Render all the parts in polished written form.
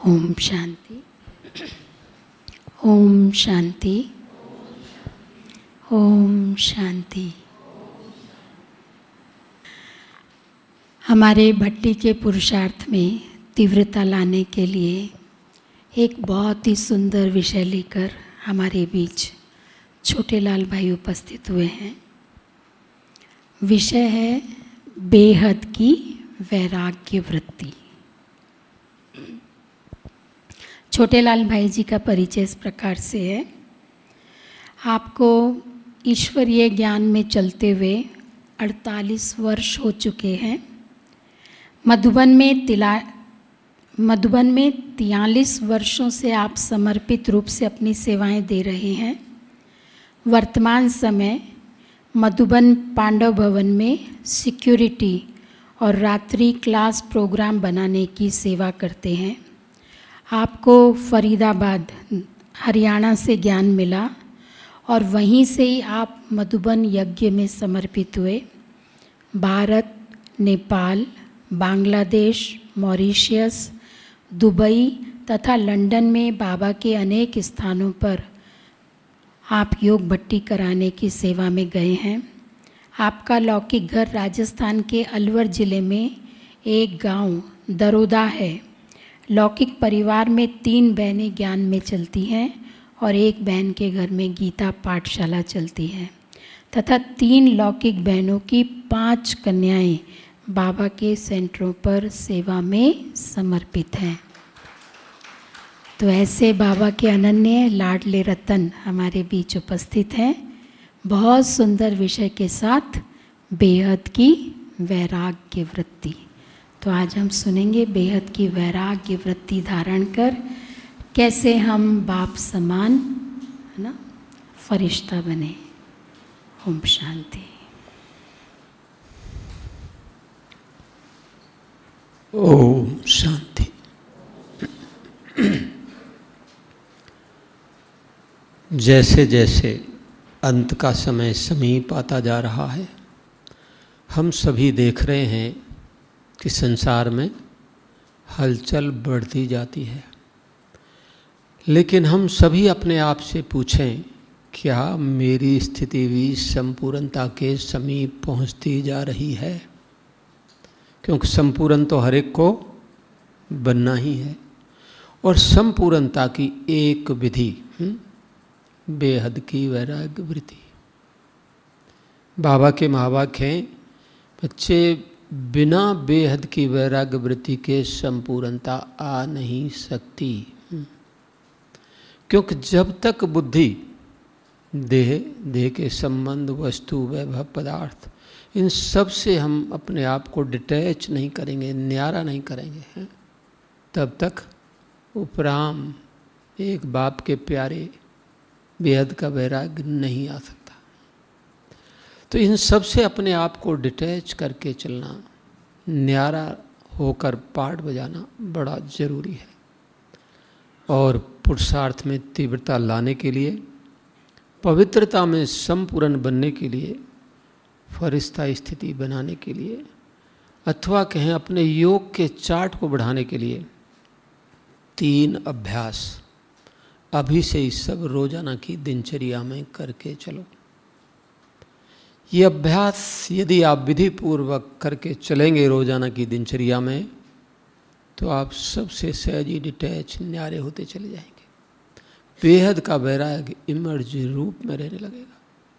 ओम शांति। ओम शांति। ओम शांति। हमारे भट्टी के पुरुषार्थ में तीव्रता लाने के लिए एक बहुत ही सुंदर विषय लेकर हमारे बीच छोटेलाल भाई उपस्थित हुए हैं। विषय है बेहद की वैराग्य वृत्ति। छोटेलाल भाई जी का परिचय इस प्रकार से है। आपको ईश्वरीय ज्ञान में चलते हुए 48 वर्ष हो चुके हैं। मधुबन में 43 वर्षों से आप समर्पित रूप से अपनी सेवाएं दे रहे हैं। वर्तमान समय मधुबन पांडव भवन में सिक्योरिटी और रात्रि क्लास प्रोग्राम बनाने की सेवा करते हैं। आपको फरीदाबाद हरियाणा से ज्ञान मिला और वहीं से ही आप मधुबन यज्ञ में समर्पित हुए। भारत, नेपाल, बांग्लादेश, मॉरिशस, दुबई तथा लंदन में बाबा के अनेक स्थानों पर आप योग भट्टी कराने की सेवा में गए हैं। आपका लौकिक घर राजस्थान के अलवर ज़िले में एक गांव दरोदा है। लौकिक परिवार में 3 बहनें ज्ञान में चलती हैं और एक बहन के घर में गीता पाठशाला चलती है तथा 3 लौकिक बहनों की 5 कन्याएं बाबा के सेंटरों पर सेवा में समर्पित हैं। तो ऐसे बाबा के अनन्य लाडले रतन हमारे बीच उपस्थित हैं, बहुत सुंदर विषय के साथ बेहद की वैराग्य वृत्ति। तो आज हम सुनेंगे बेहद की वैराग्य वृत्ति धारण कर कैसे हम बाप समान, है ना, फरिश्ता बने। ओम शांति। ओम शांति। जैसे जैसे अंत का समय समीप आता जा रहा है, हम सभी देख रहे हैं कि संसार में हलचल बढ़ती जाती है। लेकिन हम सभी अपने आप से पूछें, क्या मेरी स्थिति भी संपूर्णता के समीप पहुंचती जा रही है? क्योंकि संपूर्ण तो हर एक को बनना ही है और संपूर्णता की एक विधि बेहद की वैराग्य वृत्ति। बाबा के महावाक्य हैं, बच्चे बिना बेहद की वैराग्य वृत्ति के संपूर्णता आ नहीं सकती। क्योंकि जब तक बुद्धि देह के संबंध, वस्तु, वैभव, पदार्थ, इन सब से हम अपने आप को डिटैच नहीं करेंगे, न्यारा नहीं करेंगे, तब तक उपराम एक बाप के प्यारे बेहद का वैराग्य नहीं आ सकता। तो इन सब से अपने आप को डिटैच करके चलना, न्यारा होकर पाठ बजाना बड़ा जरूरी है। और पुरुषार्थ में तीव्रता लाने के लिए, पवित्रता में संपूर्ण बनने के लिए, फरिश्ता स्थिति बनाने के लिए, अथवा कहें अपने योग के चार्ट को बढ़ाने के लिए 3 अभ्यास अभी से ही सब रोजाना की दिनचर्या में करके चलो। ये अभ्यास यदि आप विधि पूर्वक करके चलेंगे रोजाना की दिनचर्या में, तो आप सबसे सहज ही डिटैच, न्यारे होते चले जाएंगे। बेहद का वैराग्य इमर्ज रूप में रहने लगेगा।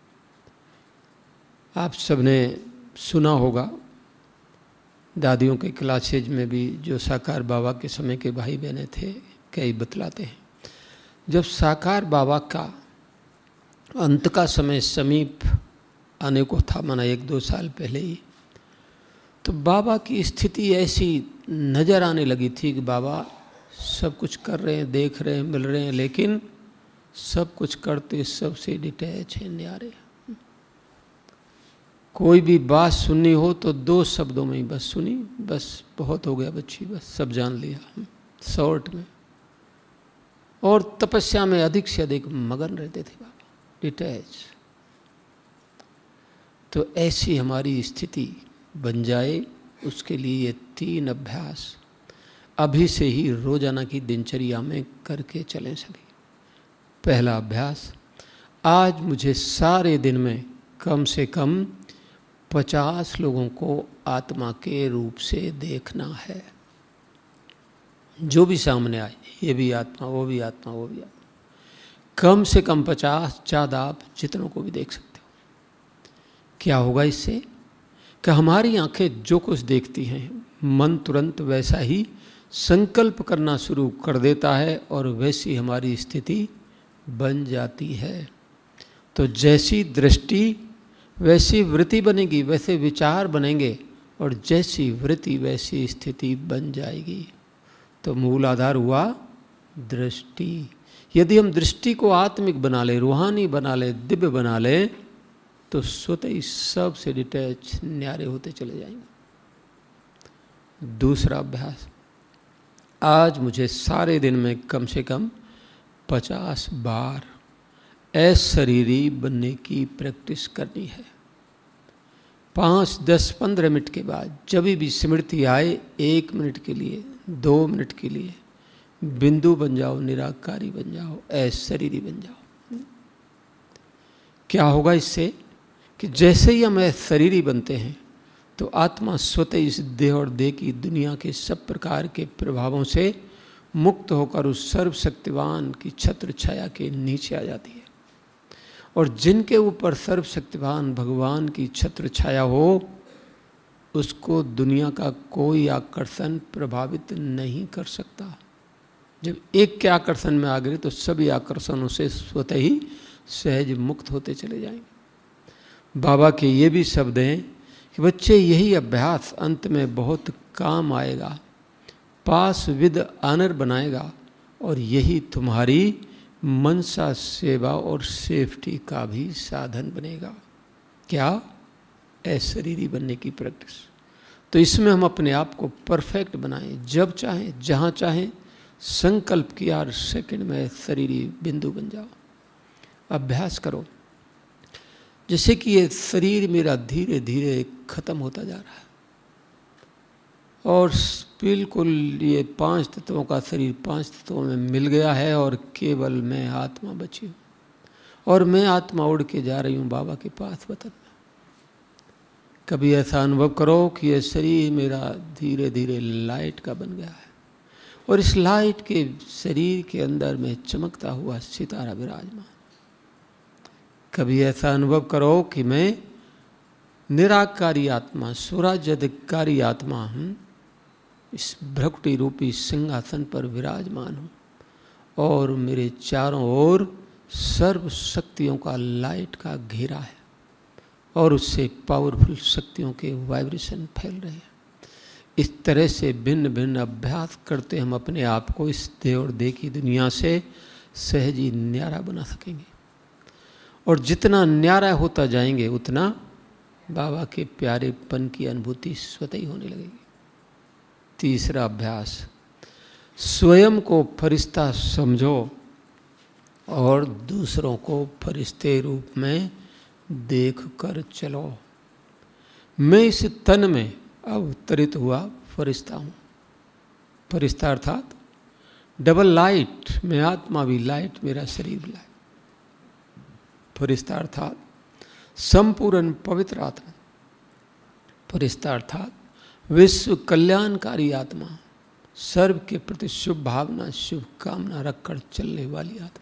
आप सबने सुना होगा, दादियों के क्लासेज में भी जो साकार बाबा के समय के भाई बहने थे, कई बतलाते हैं, जब साकार बाबा का अंत का समय समीप आने को था, माना 1-2 साल पहले ही, तो बाबा की स्थिति ऐसी नज़र आने लगी थी कि बाबा सब कुछ कर रहे हैं, देख रहे हैं, मिल रहे हैं, लेकिन सब कुछ करते सबसे डिटैच है, न्यारे। कोई भी बात सुननी हो तो 2 शब्दों में ही बस सुनी, बस बहुत हो गया बच्ची, बस सब जान लिया, शॉर्ट में। और तपस्या में अधिक से अधिक मगन रहते थे बाबा, डिटैच। तो ऐसी हमारी स्थिति बन जाए, उसके लिए ये 3 अभ्यास अभी से ही रोजाना की दिनचर्या में करके चलें सभी। पहला अभ्यास, आज मुझे सारे दिन में कम से कम 50 लोगों को आत्मा के रूप से देखना है। जो भी सामने आए, ये भी आत्मा, वो भी आत्मा, वो भी आत्मा, कम से कम 50, ज़्यादा आप जितनों को भी देख सकते हो। क्या होगा इससे कि हमारी आंखें जो कुछ देखती हैं, मन तुरंत वैसा ही संकल्प करना शुरू कर देता है और वैसी हमारी स्थिति बन जाती है। तो जैसी दृष्टि वैसी वृत्ति बनेगी, वैसे विचार बनेंगे, और जैसी वृत्ति वैसी स्थिति बन जाएगी। तो मूल आधार हुआ दृष्टि। यदि हम दृष्टि को आत्मिक बना ले, रूहानी बना ले, दिव्य बना ले, तो स्वतः ही सब से डिटैच, न्यारे होते चले जाएंगे। दूसरा अभ्यास, आज मुझे सारे दिन में कम से कम 50 बार अशरीरी बनने की प्रैक्टिस करनी है। 5, 10, 15 मिनट के बाद जब भी स्मृति आए, 1 मिनट के लिए, 2 मिनट के लिए बिंदु बन जाओ, निराकारी बन जाओ, अशरीरी बन जाओ। क्या होगा इससे कि जैसे ही हम अशरीरी बनते हैं तो आत्मा स्वतः इस देह और देह की दुनिया के सब प्रकार के प्रभावों से मुक्त होकर उस सर्वशक्तिवान की छत्र छाया के नीचे आ जाती है। और जिनके ऊपर सर्वशक्तिवान भगवान की छत्र छाया हो, उसको दुनिया का कोई आकर्षण प्रभावित नहीं कर सकता। जब एक के आकर्षण में आ गए तो सभी आकर्षणों से स्वतः ही सहज मुक्त होते चले जाएंगे। बाबा के ये भी शब्द हैं कि बच्चे, यही अभ्यास अंत में बहुत काम आएगा, पास विद आनर बनाएगा, और यही तुम्हारी मनसा सेवा और सेफ्टी का भी साधन बनेगा। क्या? अशरीरी बनने की प्रैक्टिस। तो इसमें हम अपने आप को परफेक्ट बनाएं, जब चाहें, जहाँ चाहें, संकल्प किया और सेकंड में शरीरी बिंदु बन जाओ। अभ्यास करो जैसे कि ये शरीर मेरा धीरे धीरे खत्म होता जा रहा है और बिल्कुल ये 5 तत्वों का शरीर 5 तत्वों में मिल गया है और केवल मैं आत्मा बची हूँ और मैं आत्मा उड़ के जा रही हूँ बाबा के पास वतन में। कभी ऐसा अनुभव करो कि ये शरीर मेरा धीरे धीरे लाइट का बन गया है और इस लाइट के शरीर के अंदर में चमकता हुआ सितारा विराजमान। कभी ऐसा अनुभव करो कि मैं निराकारी आत्मा, स्वराज्याधिकारी आत्मा हूँ, इस भ्रकुटी रूपी सिंहासन पर विराजमान हूँ और मेरे चारों ओर सर्व शक्तियों का लाइट का घेरा है और उससे पावरफुल शक्तियों के वाइब्रेशन फैल रहे हैं। इस तरह से भिन्न भिन्न अभ्यास करते हम अपने आप को इस देह और देह की दुनिया से सहज ही न्यारा बना सकेंगे और जितना न्यारा होता जाएंगे उतना बाबा के प्यारेपन की अनुभूति स्वतः ही होने लगेगी। तीसरा अभ्यास, स्वयं को फरिश्ता समझो और दूसरों को फरिश्ते रूप में देख कर चलो। मैं इस तन में अवतरित हुआ फरिश्ता हूँ। फरिश्ता अर्थात डबल लाइट, मैं आत्मा भी लाइट, मेरा शरीर भी लाइट। फरिश्ता अर्थात संपूर्ण पवित्र आत्मा। फरिश्ता अर्थात विश्व कल्याणकारी आत्मा, सर्व के प्रति शुभ भावना, शुभ कामना रखकर चलने वाली आत्मा।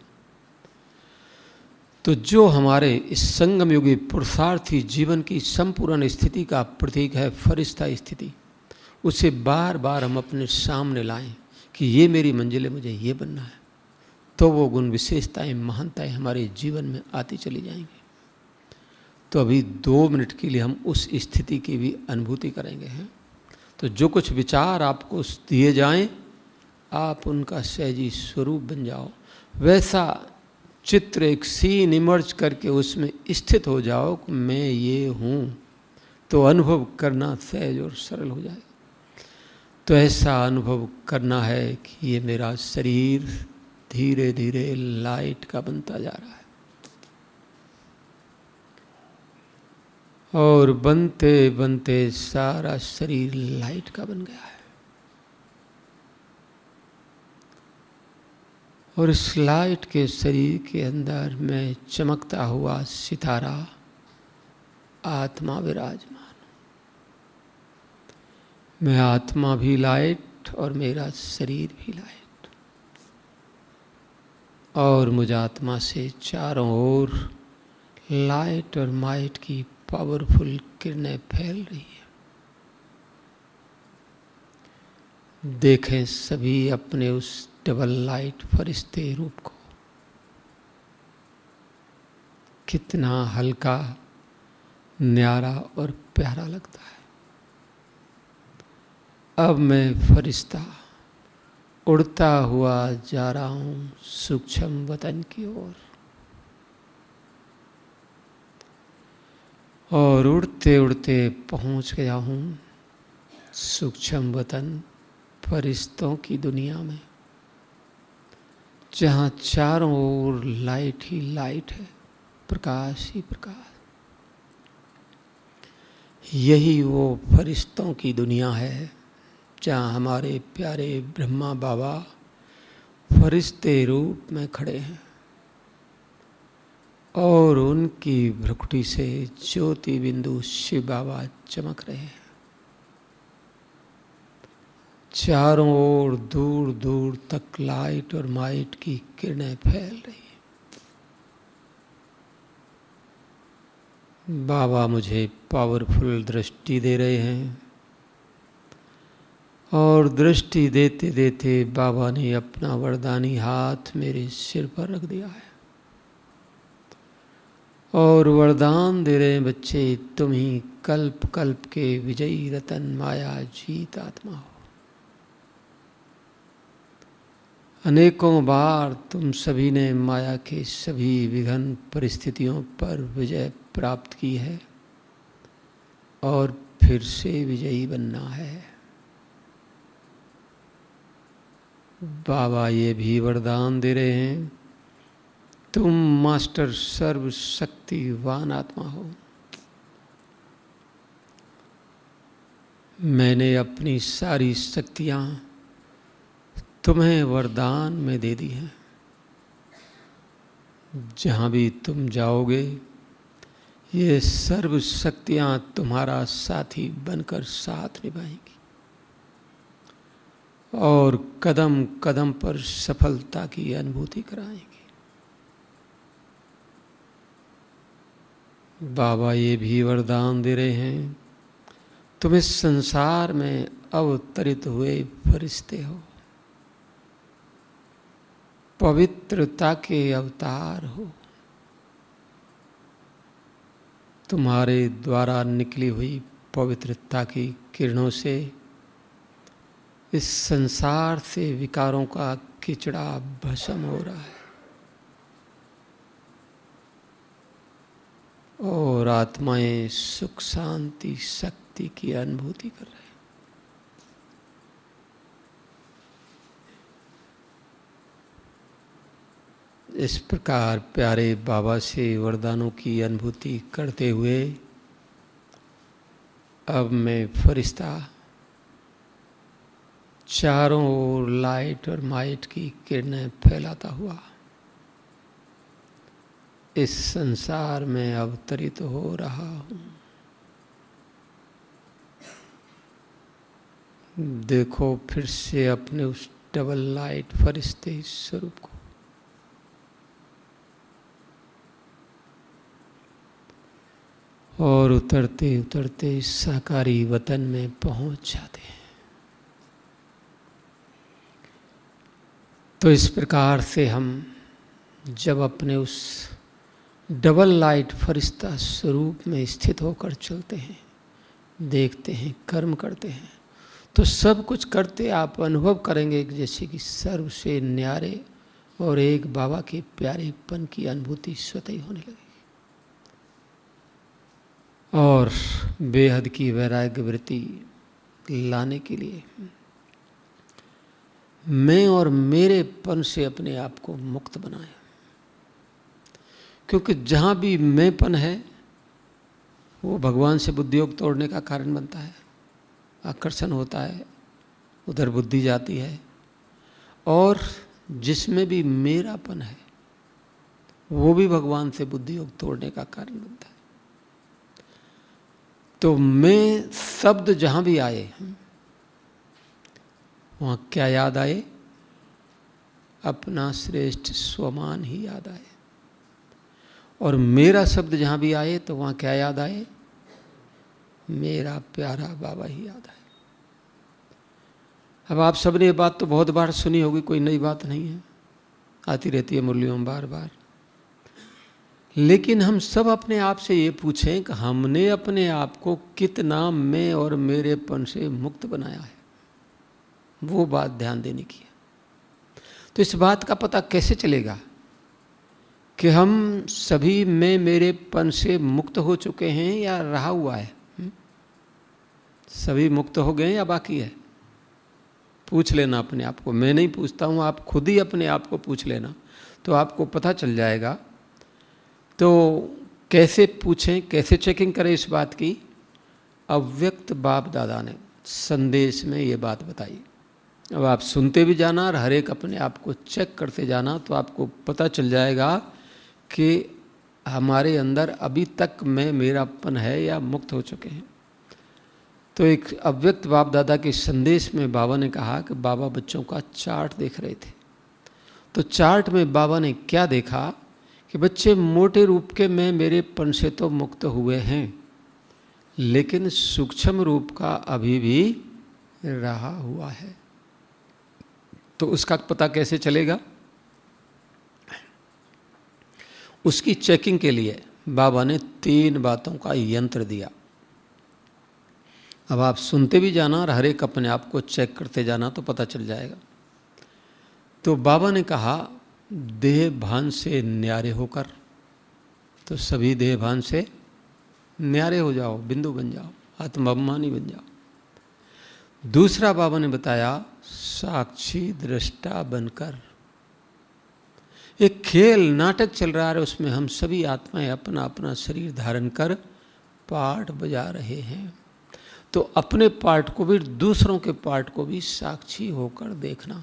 तो जो हमारे इस संगम युगी पुरुषार्थी जीवन की संपूर्ण स्थिति का प्रतीक है फरिश्ता स्थिति, उसे बार बार हम अपने सामने लाएं कि ये मेरी मंजिल है, मुझे ये बनना है, तो वो गुण विशेषताएं, महानताएं हमारे जीवन में आती चली जाएंगी। तो अभी 2 मिनट के लिए हम उस स्थिति की भी अनुभूति करेंगे हैं। तो जो कुछ विचार आपको दिए जाएं, आप उनका सहजी स्वरूप बन जाओ। वैसा चित्र, एक सीन इमर्ज करके उसमें स्थित हो जाओ कि मैं ये हूँ, तो अनुभव करना सहज और सरल हो जाए। तो ऐसा अनुभव करना है कि ये मेरा शरीर धीरे धीरे लाइट का बनता जा रहा है और बनते बनते सारा शरीर लाइट का बन गया है। और इस लाइट के शरीर के अंदर मैं चमकता हुआ सितारा आत्मा विराजमान। मैं आत्मा भी लाइट और मेरा शरीर भी लाइट, और मुझ आत्मा से चारों ओर लाइट और माइट की पावरफुल किरणें फैल रही है। देखें सभी अपने उस डबल लाइट फरिश्ते रूप को, कितना हल्का, न्यारा और प्यारा लगता है। अब मैं फरिश्ता उड़ता हुआ जा रहा हूँ सूक्ष्म वतन की ओर, और उड़ते उड़ते पहुँच गया हूँ सूक्ष्म वतन फरिश्तों की दुनिया में, जहाँ चारों ओर लाइट ही लाइट है, प्रकाश ही प्रकाश। यही वो फरिश्तों की दुनिया है जहाँ हमारे प्यारे ब्रह्मा बाबा फरिश्ते रूप में खड़े हैं, और उनकी भ्रुकुटी से ज्योति बिंदु शिव बाबा चमक रहे हैं। चारों ओर दूर दूर तक लाइट और माइट की किरणें फैल रही हैं। बाबा मुझे पावरफुल दृष्टि दे रहे हैं, और दृष्टि देते देते बाबा ने अपना वरदानी हाथ मेरे सिर पर रख दिया है, और वरदान दे रहे हैं, बच्चे तुम ही कल्प कल्प के विजयी रतन माया जीत आत्मा हो। अनेकों बार तुम सभी ने माया के सभी विघ्न परिस्थितियों पर विजय प्राप्त की है, और फिर से विजयी बनना है। बाबा ये भी वरदान दे रहे हैं, तुम मास्टर सर्वशक्तिवान आत्मा हो। मैंने अपनी सारी शक्तियाँ तुम्हें वरदान में दे दी हैं। जहाँ भी तुम जाओगे ये सर्व शक्तियाँ तुम्हारा साथी बनकर साथ निभाएंगी, और कदम कदम पर सफलता की अनुभूति कराएंगी। बाबा ये भी वरदान दे रहे हैं, तुम इस संसार में अवतरित हुए फरिश्ते हो, पवित्रता के अवतार हो। तुम्हारे द्वारा निकली हुई पवित्रता की किरणों से इस संसार से विकारों का किचड़ा भस्म हो रहा है, और आत्माएं सुख शांति शक्ति की अनुभूति कर रहे हैं। इस प्रकार प्यारे बाबा से वरदानों की अनुभूति करते हुए अब मैं फरिश्ता चारों ओर लाइट और माइट की किरणें फैलाता हुआ इस संसार में अवतरित हो रहा हूँ। देखो फिर से अपने उस डबल लाइट फरिश्ते स्वरूप को। और उतरते उतरते साकारी वतन में पहुंच जाते हैं। तो इस प्रकार से हम जब अपने उस डबल लाइट फरिश्ता स्वरूप में स्थित होकर चलते हैं, देखते हैं, कर्म करते हैं, तो सब कुछ करते आप अनुभव करेंगे जैसे कि सर्व से न्यारे और एक बाबा के प्यारेपन की अनुभूति स्वतः ही होने लगेगी। और बेहद की वैराग्य वृत्ति लाने के लिए मैं और मेरेपन से अपने आप को मुक्त बनाए, क्योंकि जहाँ भी मैंपन है वो भगवान से बुद्धियोग तोड़ने का कारण बनता है। आकर्षण होता है, उधर बुद्धि जाती है, और जिसमें भी मेरापन है वो भी भगवान से बुद्धि योग तोड़ने का कारण बनता है। तो मैं शब्द जहां भी आए वहां क्या याद आए? अपना श्रेष्ठ स्वमान ही याद आए। और मेरा शब्द जहां भी आए तो वहां क्या याद आए? मेरा प्यारा बाबा ही याद आए। अब आप सबने ये बात तो बहुत बार सुनी होगी, कोई नई बात नहीं है, आती रहती है मुरलियों में बार बार। लेकिन हम सब अपने आप से ये पूछें कि हमने अपने आप को कितना मैं और मेरेपन से मुक्त बनाया है। वो बात ध्यान देने की है। तो इस बात का पता कैसे चलेगा कि हम सभी मैं मेरेपन से मुक्त हो चुके हैं या रहा हुआ है? सभी मुक्त हो गए या बाकी है? पूछ लेना अपने आप को। मैं नहीं पूछता हूँ, आप खुद ही अपने आप को पूछ लेना तो आपको पता चल जाएगा। तो कैसे पूछें, कैसे चेकिंग करें इस बात की? अव्यक्त बाप दादा ने संदेश में ये बात बताई। अब आप सुनते भी जाना और हर एक अपने आप को चेक करते जाना तो आपको पता चल जाएगा कि हमारे अंदर अभी तक मैं मेरापन है या मुक्त हो चुके हैं। तो एक अव्यक्त बाप दादा के संदेश में बाबा ने कहा कि बाबा बच्चों का चार्ट देख रहे थे। तो चार्ट में बाबा ने क्या देखा कि बच्चे मोटे रूप के मैं मेरेपन से तो मुक्त हुए हैं, लेकिन सूक्ष्म रूप का अभी भी रहा हुआ है। तो उसका पता कैसे चलेगा? उसकी चेकिंग के लिए बाबा ने 3 बातों का यंत्र दिया। अब आप सुनते भी जाना और हर एक अपने आप को चेक करते जाना तो पता चल जाएगा। तो बाबा ने कहा देह भान से न्यारे होकर, तो सभी देह भान से न्यारे हो जाओ, बिंदु बन जाओ, आत्माभिमानी बन जाओ। दूसरा बाबा ने बताया साक्षी दृष्टा बनकर। एक खेल नाटक चल रहा है, उसमें हम सभी आत्माएं अपना अपना शरीर धारण कर पार्ट बजा रहे हैं। तो अपने पार्ट को भी दूसरों के पार्ट को भी साक्षी होकर देखना।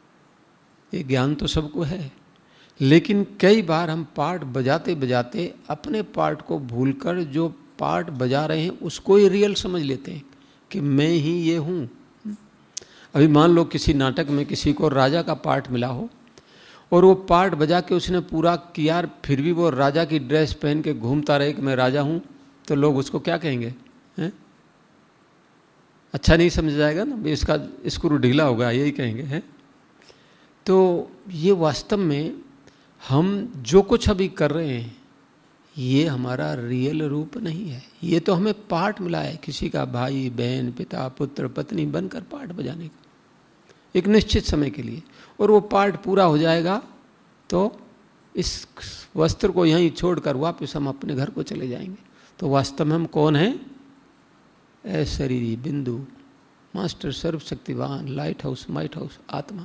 ये ज्ञान तो सबको है, लेकिन कई बार हम पार्ट बजाते बजाते अपने पार्ट को भूलकर जो पार्ट बजा रहे हैं उसको ही रियल समझ लेते हैं कि मैं ही ये हूँ। अभी मान लो किसी नाटक में किसी को राजा का पार्ट मिला हो और वो पार्ट बजा के उसने पूरा किया, फिर भी वो राजा की ड्रेस पहन के घूमता रहे कि मैं राजा हूँ, तो लोग उसको क्या कहेंगे? हैं? अच्छा नहीं समझ जाएगा ना, भाई इसका स्क्रू ढीला होगा, यही कहेंगे। हैं? तो ये वास्तव में हम जो कुछ अभी कर रहे हैं ये हमारा रियल रूप नहीं है। ये तो हमें पार्ट मिला है, किसी का भाई बहन पिता पुत्र पत्नी बनकर पार्ट बजाने का एक निश्चित समय के लिए, और वो पार्ट पूरा हो जाएगा तो इस वस्त्र को यहीं छोड़कर वापस हम अपने घर को चले जाएंगे। तो वास्तव में हम कौन हैं? शरीरी बिंदु, मास्टर सर्वशक्तिवान, लाइट हाउस माइट हाउस आत्मा।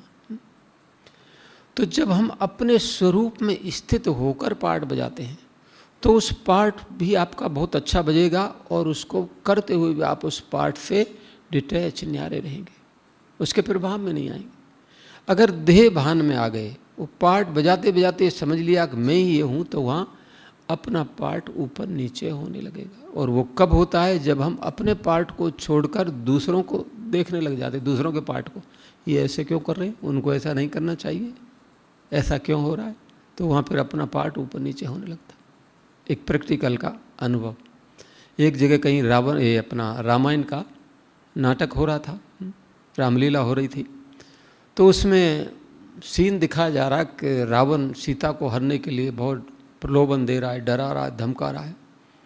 तो जब हम अपने स्वरूप में स्थित होकर पार्ट बजाते हैं तो उस पार्ट भी आपका बहुत अच्छा बजेगा और उसको करते हुए भी आप उस पार्ट से डिटैच न्यारे रहेंगे, उसके प्रभाव में नहीं आएंगे। अगर देह भान में आ गए, वो पार्ट बजाते बजाते समझ लिया कि मैं ही ये हूँ, तो वहाँ अपना पार्ट ऊपर नीचे होने लगेगा। और वो कब होता है? जब हम अपने पार्ट को छोड़कर दूसरों को देखने लग जाते, दूसरों के पार्ट को, ये ऐसे क्यों कर रहे हैं, उनको ऐसा नहीं करना चाहिए, ऐसा क्यों हो रहा है, तो वहाँ फिर अपना पार्ट ऊपर नीचे होने लगता है। एक प्रैक्टिकल का अनुभव, एक जगह कहीं अपना रामायण का नाटक हो रहा था, रामलीला हो रही थी, तो उसमें सीन दिखाया जा रहा है कि रावण सीता को हरने के लिए बहुत प्रलोभन दे रहा है, डरा रहा है, धमका रहा है।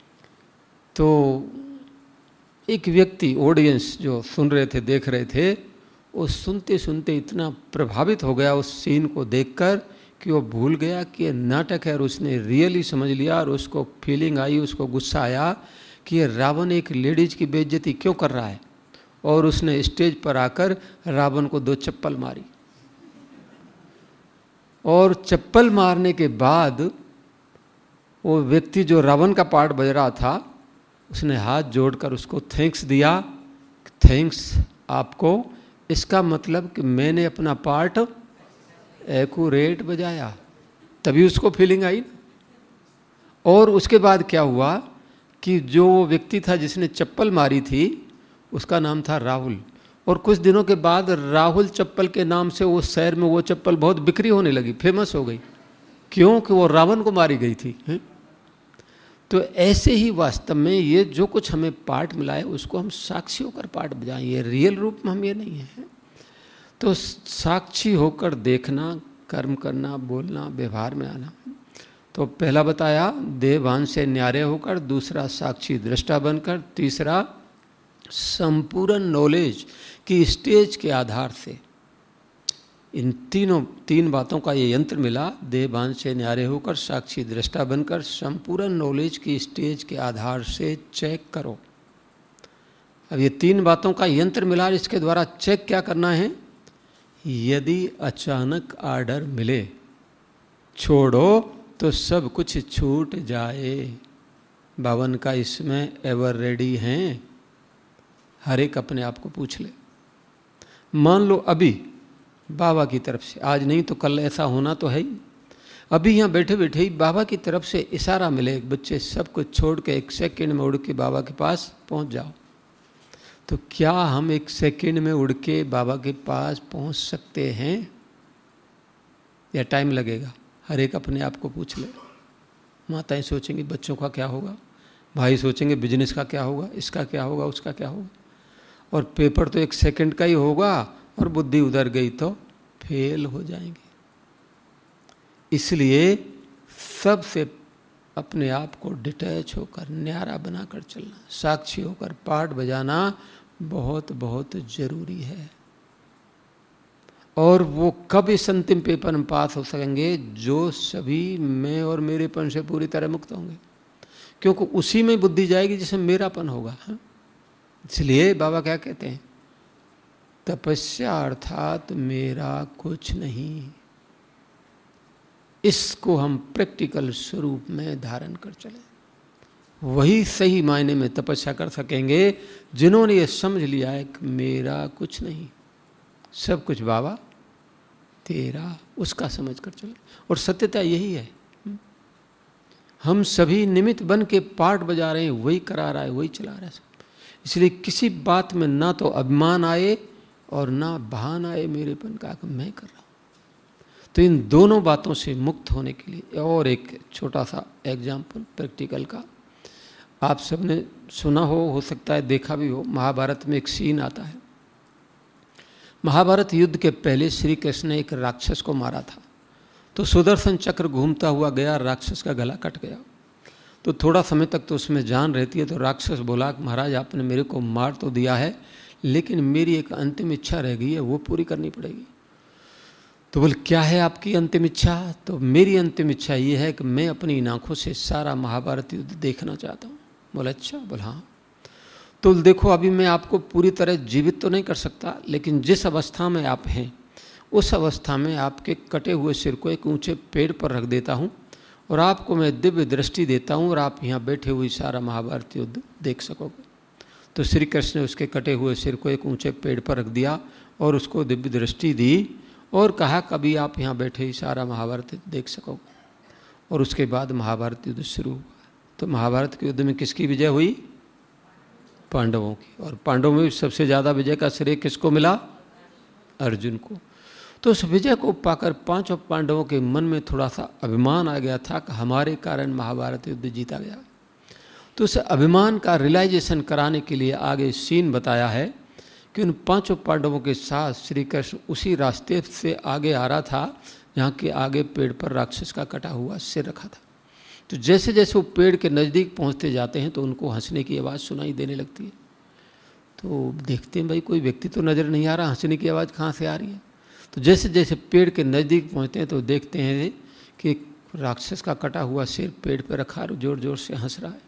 तो एक व्यक्ति, ऑडियंस जो सुन रहे थे, देख रहे थे, वो सुनते सुनते इतना प्रभावित हो गया उस सीन को देखकर कि वो भूल गया कि ये नाटक है, और उसने रियली समझ लिया और उसको फीलिंग आई, उसको गुस्सा आया कि ये रावण एक लेडीज की बेइज्जती क्यों कर रहा है, और उसने स्टेज पर आकर रावण को 2 चप्पल मारी। और चप्पल मारने के बाद वो व्यक्ति जो रावण का पार्ट बज रहा था, उसने हाथ जोड़कर उसको थैंक्स दिया, थैंक्स आपको, इसका मतलब कि मैंने अपना पार्ट एक्यूरेट बजाया, तभी उसको फीलिंग आई ना। और उसके बाद क्या हुआ कि जो व्यक्ति था जिसने चप्पल मारी थी उसका नाम था राहुल, और कुछ दिनों के बाद राहुल चप्पल के नाम से वो शहर में वो चप्पल बहुत बिक्री होने लगी, फेमस हो गई, क्योंकि वो रावण को मारी गई थी। तो ऐसे ही वास्तव में ये जो कुछ हमें पाठ मिला है उसको हम साक्षी होकर पाठ बजाएं, ये रियल रूप में हम ये नहीं है। तो साक्षी होकर देखना, कर्म करना, बोलना, व्यवहार में आना। तो पहला बताया देहभान से न्यारे होकर, दूसरा साक्षी दृष्टा बनकर, तीसरा संपूर्ण नॉलेज की स्टेज के आधार से। इन तीन बातों का ये यंत्र मिला, देहभान से न्यारे होकर, साक्षी दृष्टा बनकर, संपूर्ण नॉलेज की स्टेज के आधार से चेक करो। अब ये 3 बातों का यंत्र मिला, इसके द्वारा चेक क्या करना है? यदि अचानक आर्डर मिले, छोड़ो तो सब कुछ छूट जाए। बावन का इसमें एवर रेडी हैं, हर एक अपने आप को पूछ ले। मान लो अभी बाबा की तरफ से, आज नहीं तो कल ऐसा होना तो है ही, अभी यहाँ बैठे बैठे ही बाबा की तरफ से इशारा मिले, बच्चे सब कुछ छोड़ के 1 सेकंड में उड़ के बाबा के पास पहुँच जाओ। तो क्या हम 1 सेकंड में उड़ के बाबा के पास पहुँच सकते हैं या टाइम लगेगा? हर एक अपने आप को पूछ ले। माताएं सोचेंगी बच्चों का क्या होगा, भाई सोचेंगे बिजनेस का क्या होगा, इसका क्या होगा, उसका क्या होगा, और पेपर तो 1 सेकंड का ही होगा और बुद्धि उधर गई तो फेल हो जाएंगे। इसलिए सबसे अपने आप को डिटैच होकर, न्यारा बनाकर चलना, साक्षी होकर पाठ बजाना बहुत बहुत जरूरी है। और वो कब इस अंतिम पेपर में पास हो सकेंगे? जो सभी मैं और मेरेपन से पूरी तरह मुक्त होंगे, क्योंकि उसी में बुद्धि जाएगी जिसमें मेरापन होगा। इसलिए बाबा क्या कहते हैं? तपस्या अर्थात मेरा कुछ नहीं। इसको हम प्रैक्टिकल स्वरूप में धारण कर चले, वही सही मायने में तपस्या कर सकेंगे जिन्होंने ये समझ लिया है कि मेरा कुछ नहीं, सब कुछ बाबा तेरा, उसका समझ कर चले। और सत्यता यही है, हम सभी निमित्त बन के पाठ बजा रहे हैं, वही करा रहा है, वही चला रहा है। इसलिए किसी बात में ना तो अभिमान आए और ना भान आए मेरेपन का कि मैं कर रहा हूँ। तो इन दोनों बातों से मुक्त होने के लिए और एक छोटा सा एग्जाम्पल प्रैक्टिकल का, आप सबने सुना हो सकता है देखा भी हो। महाभारत में एक सीन आता है। महाभारत युद्ध के पहले श्री कृष्ण ने एक राक्षस को मारा था, तो सुदर्शन चक्र घूमता हुआ गया, राक्षस का गला कट गया। तो थोड़ा समय तक तो उसमें जान रहती है। तो राक्षस बोला कि महाराज आपने मेरे को मार तो दिया है, लेकिन मेरी एक अंतिम इच्छा रह गई है, वो पूरी करनी पड़ेगी। तो बोल क्या है आपकी अंतिम इच्छा? तो मेरी अंतिम इच्छा ये है कि मैं अपनी आंखों से सारा महाभारत युद्ध देखना चाहता हूँ। बोला अच्छा? बोला हाँ। तो देखो अभी मैं आपको पूरी तरह जीवित तो नहीं कर सकता, लेकिन जिस अवस्था में आप हैं उस अवस्था में आपके कटे हुए सिर को एक ऊंचे पेड़ पर रख देता हूँ और आपको मैं दिव्य दृष्टि देता हूँ और आप यहाँ बैठे हुए सारा महाभारत युद्ध देख सकोगे। तो श्री कृष्ण ने उसके कटे हुए सिर को एक ऊंचे पेड़ पर रख दिया और उसको दिव्य दृष्टि दी और कहा कभी आप यहाँ बैठे ही सारा महाभारत देख सकोगे। और उसके बाद महाभारत युद्ध शुरू हुआ। तो महाभारत के युद्ध में किसकी विजय हुई? पांडवों की। और पांडवों में सबसे ज़्यादा विजय का श्रेय किसको मिला? अर्जुन को। तो उस विजय को पाकर 5 पांडवों के मन में थोड़ा सा अभिमान आ गया था कि हमारे कारण महाभारत युद्ध जीता गया। तो उस अभिमान का रियलाइजेशन कराने के लिए आगे सीन बताया है कि उन 5 पांडवों के साथ श्री कृष्ण उसी रास्ते से आगे आ रहा था जहाँ के आगे पेड़ पर राक्षस का कटा हुआ सिर रखा था। तो जैसे जैसे वो पेड़ के नज़दीक पहुँचते जाते हैं तो उनको हंसने की आवाज़ सुनाई देने लगती है। तो देखते हैं भाई कोई व्यक्ति तो नज़र नहीं आ रहा, हंसने की आवाज़ कहाँ से आ रही है। तो जैसे जैसे पेड़ के नज़दीक पहुँचते हैं तो देखते हैं कि राक्षस का कटा हुआ सिर पेड़ पर रखा और जोर जोर से हंस रहा है।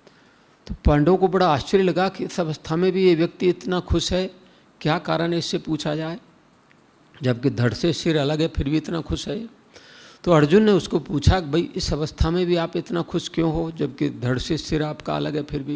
तो पांडवों को बड़ा आश्चर्य लगा कि इस अवस्था में भी ये व्यक्ति इतना खुश है, क्या कारण है इससे पूछा जाए, जबकि धड़ से सिर अलग है फिर भी इतना खुश है। तो अर्जुन ने उसको पूछा कि भाई इस अवस्था में भी आप इतना खुश क्यों हो, जबकि धड़ से सिर आपका अलग है फिर भी।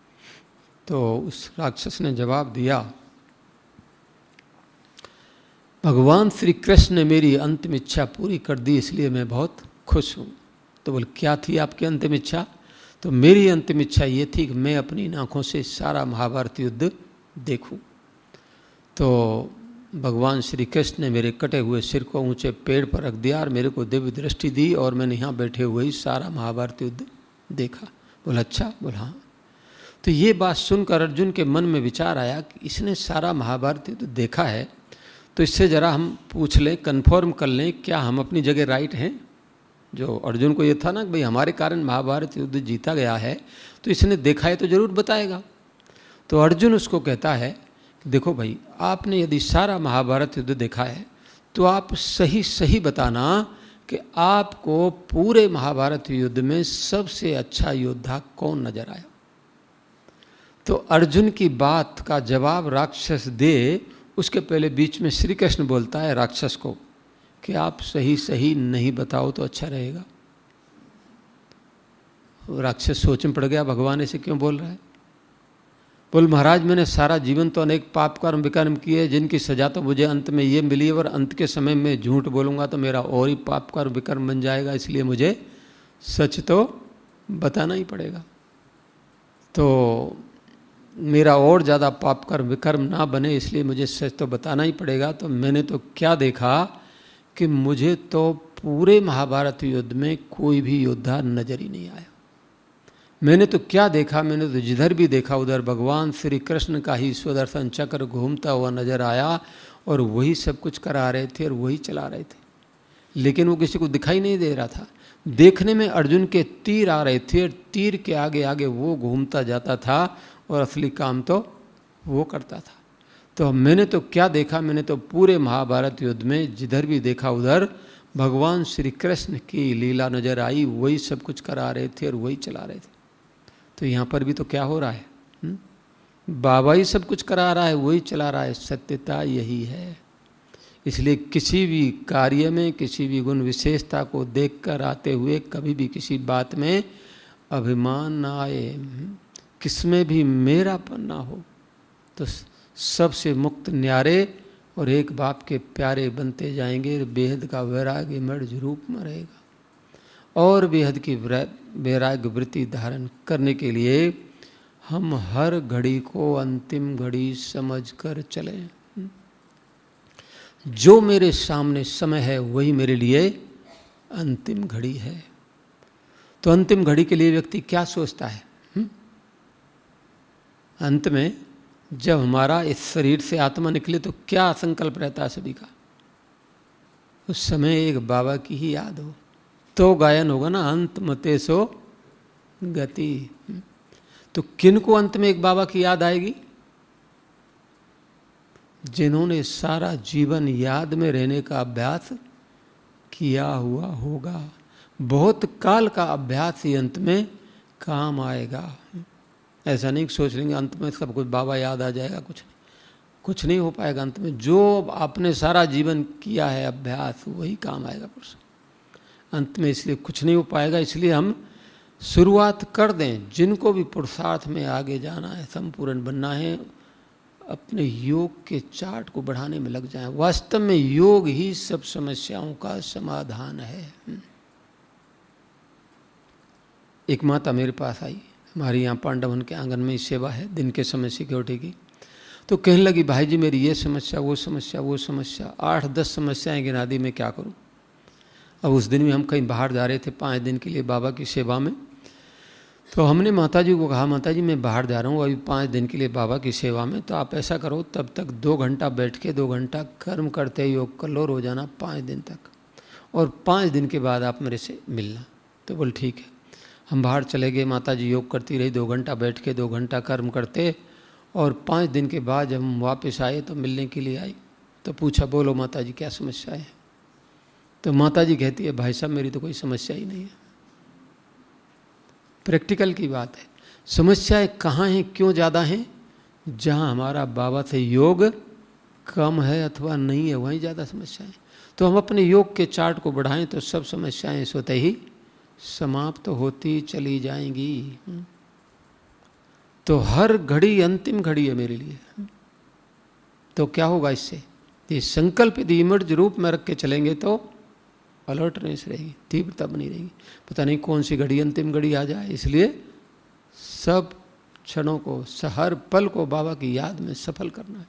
तो उस राक्षस ने जवाब दिया भगवान श्री कृष्ण ने मेरी अंतिम इच्छा पूरी कर दी, इसलिए मैं बहुत खुश हूँ। तो बोले क्या थी आपकी अंतिम इच्छा? तो मेरी अंतिम इच्छा ये थी कि मैं अपनी आँखों से सारा महाभारत युद्ध देखूं। तो भगवान श्री कृष्ण ने मेरे कटे हुए सिर को ऊंचे पेड़ पर रख दिया और मेरे को दिव्य दृष्टि दी और मैंने यहाँ बैठे हुए ही सारा महाभारत युद्ध देखा। बोला अच्छा? बोला हाँ। तो ये बात सुनकर अर्जुन के मन में विचार आया कि इसने सारा महाभारत युद्ध देखा है, तो इससे ज़रा हम पूछ लें, कन्फर्म कर लें क्या हम अपनी जगह राइट हैं। जो अर्जुन को ये था ना कि भाई हमारे कारण महाभारत युद्ध जीता गया है, तो इसने देखा है तो ज़रूर बताएगा। तो अर्जुन उसको कहता है कि देखो भाई, आपने यदि सारा महाभारत युद्ध देखा है तो आप सही सही बताना कि आपको पूरे महाभारत युद्ध में सबसे अच्छा योद्धा कौन नजर आया। तो अर्जुन की बात का जवाब राक्षस दे उसके पहले बीच में श्री कृष्ण बोलता है राक्षस को कि आप सही सही नहीं बताओ तो अच्छा रहेगा। राक्षस सोच में पड़ गया, भगवान ऐसे क्यों बोल रहा है। बोल महाराज, मैंने सारा जीवन तो अनेक पाप कर्म विकर्म किए जिनकी सजा तो मुझे अंत में ये मिली, और अंत के समय में झूठ बोलूँगा तो मेरा और ही पाप कर्म विकर्म बन जाएगा, इसलिए मुझे सच तो बताना ही पड़ेगा। तो मेरा और ज़्यादा पाप कर्म विकर्म ना बने इसलिए मुझे सच तो बताना ही पड़ेगा। तो मैंने तो क्या देखा कि मुझे तो पूरे महाभारत युद्ध में कोई भी योद्धा नजर ही नहीं आया। मैंने तो क्या देखा, मैंने तो जिधर भी देखा उधर भगवान श्री कृष्ण का ही स्वदर्शन चक्र घूमता हुआ नजर आया और वही सब कुछ करा रहे थे और वही चला रहे थे, लेकिन वो किसी को दिखाई नहीं दे रहा था। देखने में अर्जुन के तीर आ रहे थे और तीर के आगे आगे वो घूमता जाता था और असली काम तो वो करता था। तो मैंने तो क्या देखा, मैंने तो पूरे महाभारत युद्ध में जिधर भी देखा उधर भगवान श्री कृष्ण की लीला नजर आई, वही सब कुछ करा रहे थे और वही चला रहे थे। तो यहाँ पर भी तो क्या हो रहा है, बाबा ही सब कुछ करा रहा है, वही चला रहा है, सत्यता यही है। इसलिए किसी भी कार्य में किसी भी गुण विशेषता को देखकर आते हुए कभी भी किसी बात में अभिमान ना आए, किसमें भी मेरापन ना हो, तो सबसे मुक्त न्यारे और एक बाप के प्यारे बनते जाएंगे। बेहद का वैराग्य मर्ज रूप में रहेगा और बेहद की वैराग्य वृत्ति धारण करने के लिए हम हर घड़ी को अंतिम घड़ी समझकर चलें। जो मेरे सामने समय है वही मेरे लिए अंतिम घड़ी है। तो अंतिम घड़ी के लिए व्यक्ति क्या सोचता है? अंत में जब हमारा इस शरीर से आत्मा निकले तो क्या संकल्प रहता है सभी का? उस समय एक बाबा की ही याद हो तो गायन होगा ना, अंत मते सो गति। तो किन को अंत में एक बाबा की याद आएगी? जिन्होंने सारा जीवन याद में रहने का अभ्यास किया हुआ होगा। बहुत काल का अभ्यास ही अंत में काम आएगा। ऐसा नहीं सोच लेंगे अंत में सब कुछ बाबा याद आ जाएगा, कुछ नहीं हो पाएगा। अंत में जो आपने सारा जीवन किया है अभ्यास वही काम आएगा पुरुष। अंत में इसलिए कुछ नहीं हो पाएगा। इसलिए हम शुरुआत कर दें, जिनको भी पुरुषार्थ में आगे जाना है, संपूर्ण बनना है, अपने योग के चार्ट को बढ़ाने में लग जाएं। वास्तव में योग ही सब समस्याओं का समाधान है। एक माता मेरे पास आई, हमारे यहाँ पांडवन के आंगन में ही सेवा है दिन के समय सिक्योरिटी की। तो कहने लगी भाई जी मेरी ये समस्या वो समस्या वो समस्या, 8-10 समस्याएं गिना दी, मैं क्या करूं। अब उस दिन भी हम कहीं बाहर जा रहे थे 5 दिन के लिए बाबा की सेवा में। तो हमने माता जी को कहा माता जी मैं बाहर जा रहा हूँ अभी 5 दिन के लिए बाबा की सेवा में, तो आप ऐसा करो तब तक 2 घंटा बैठ के 2 घंटा कर्म करते योग कर लो रोजाना 5 दिन तक, और 5 दिन के बाद आप मेरे से मिलना। तो बोल ठीक है। हम बाहर चले गए, माता जी योग करती रही, 2 घंटा बैठ के 2 घंटा कर्म करते, और 5 दिन के बाद जब हम वापस आए तो मिलने के लिए आई। तो पूछा बोलो माता जी क्या समस्या है? तो माता जी कहती है भाई साहब मेरी तो कोई समस्या ही नहीं है। प्रैक्टिकल की बात है। समस्याएं कहाँ हैं, क्यों ज़्यादा हैं? जहाँ हमारा बाबा से योग कम है अथवा नहीं है वहीं ज़्यादा समस्याएं। तो हम अपने योग के चार्ट को बढ़ाएं तो सब समस्याएं स्वतः ही समाप्त होती चली जाएंगी। तो हर घड़ी अंतिम घड़ी है मेरे लिए। तो क्या होगा इससे? ये संकल्प यदि इमर्ज रूप में रख के चलेंगे तो अलर्टनेस रहेगी, तीव्रता बनी रहेगी। पता नहीं कौन सी घड़ी अंतिम घड़ी आ जाए, इसलिए सब क्षणों को, हर पल को बाबा की याद में सफल करना है।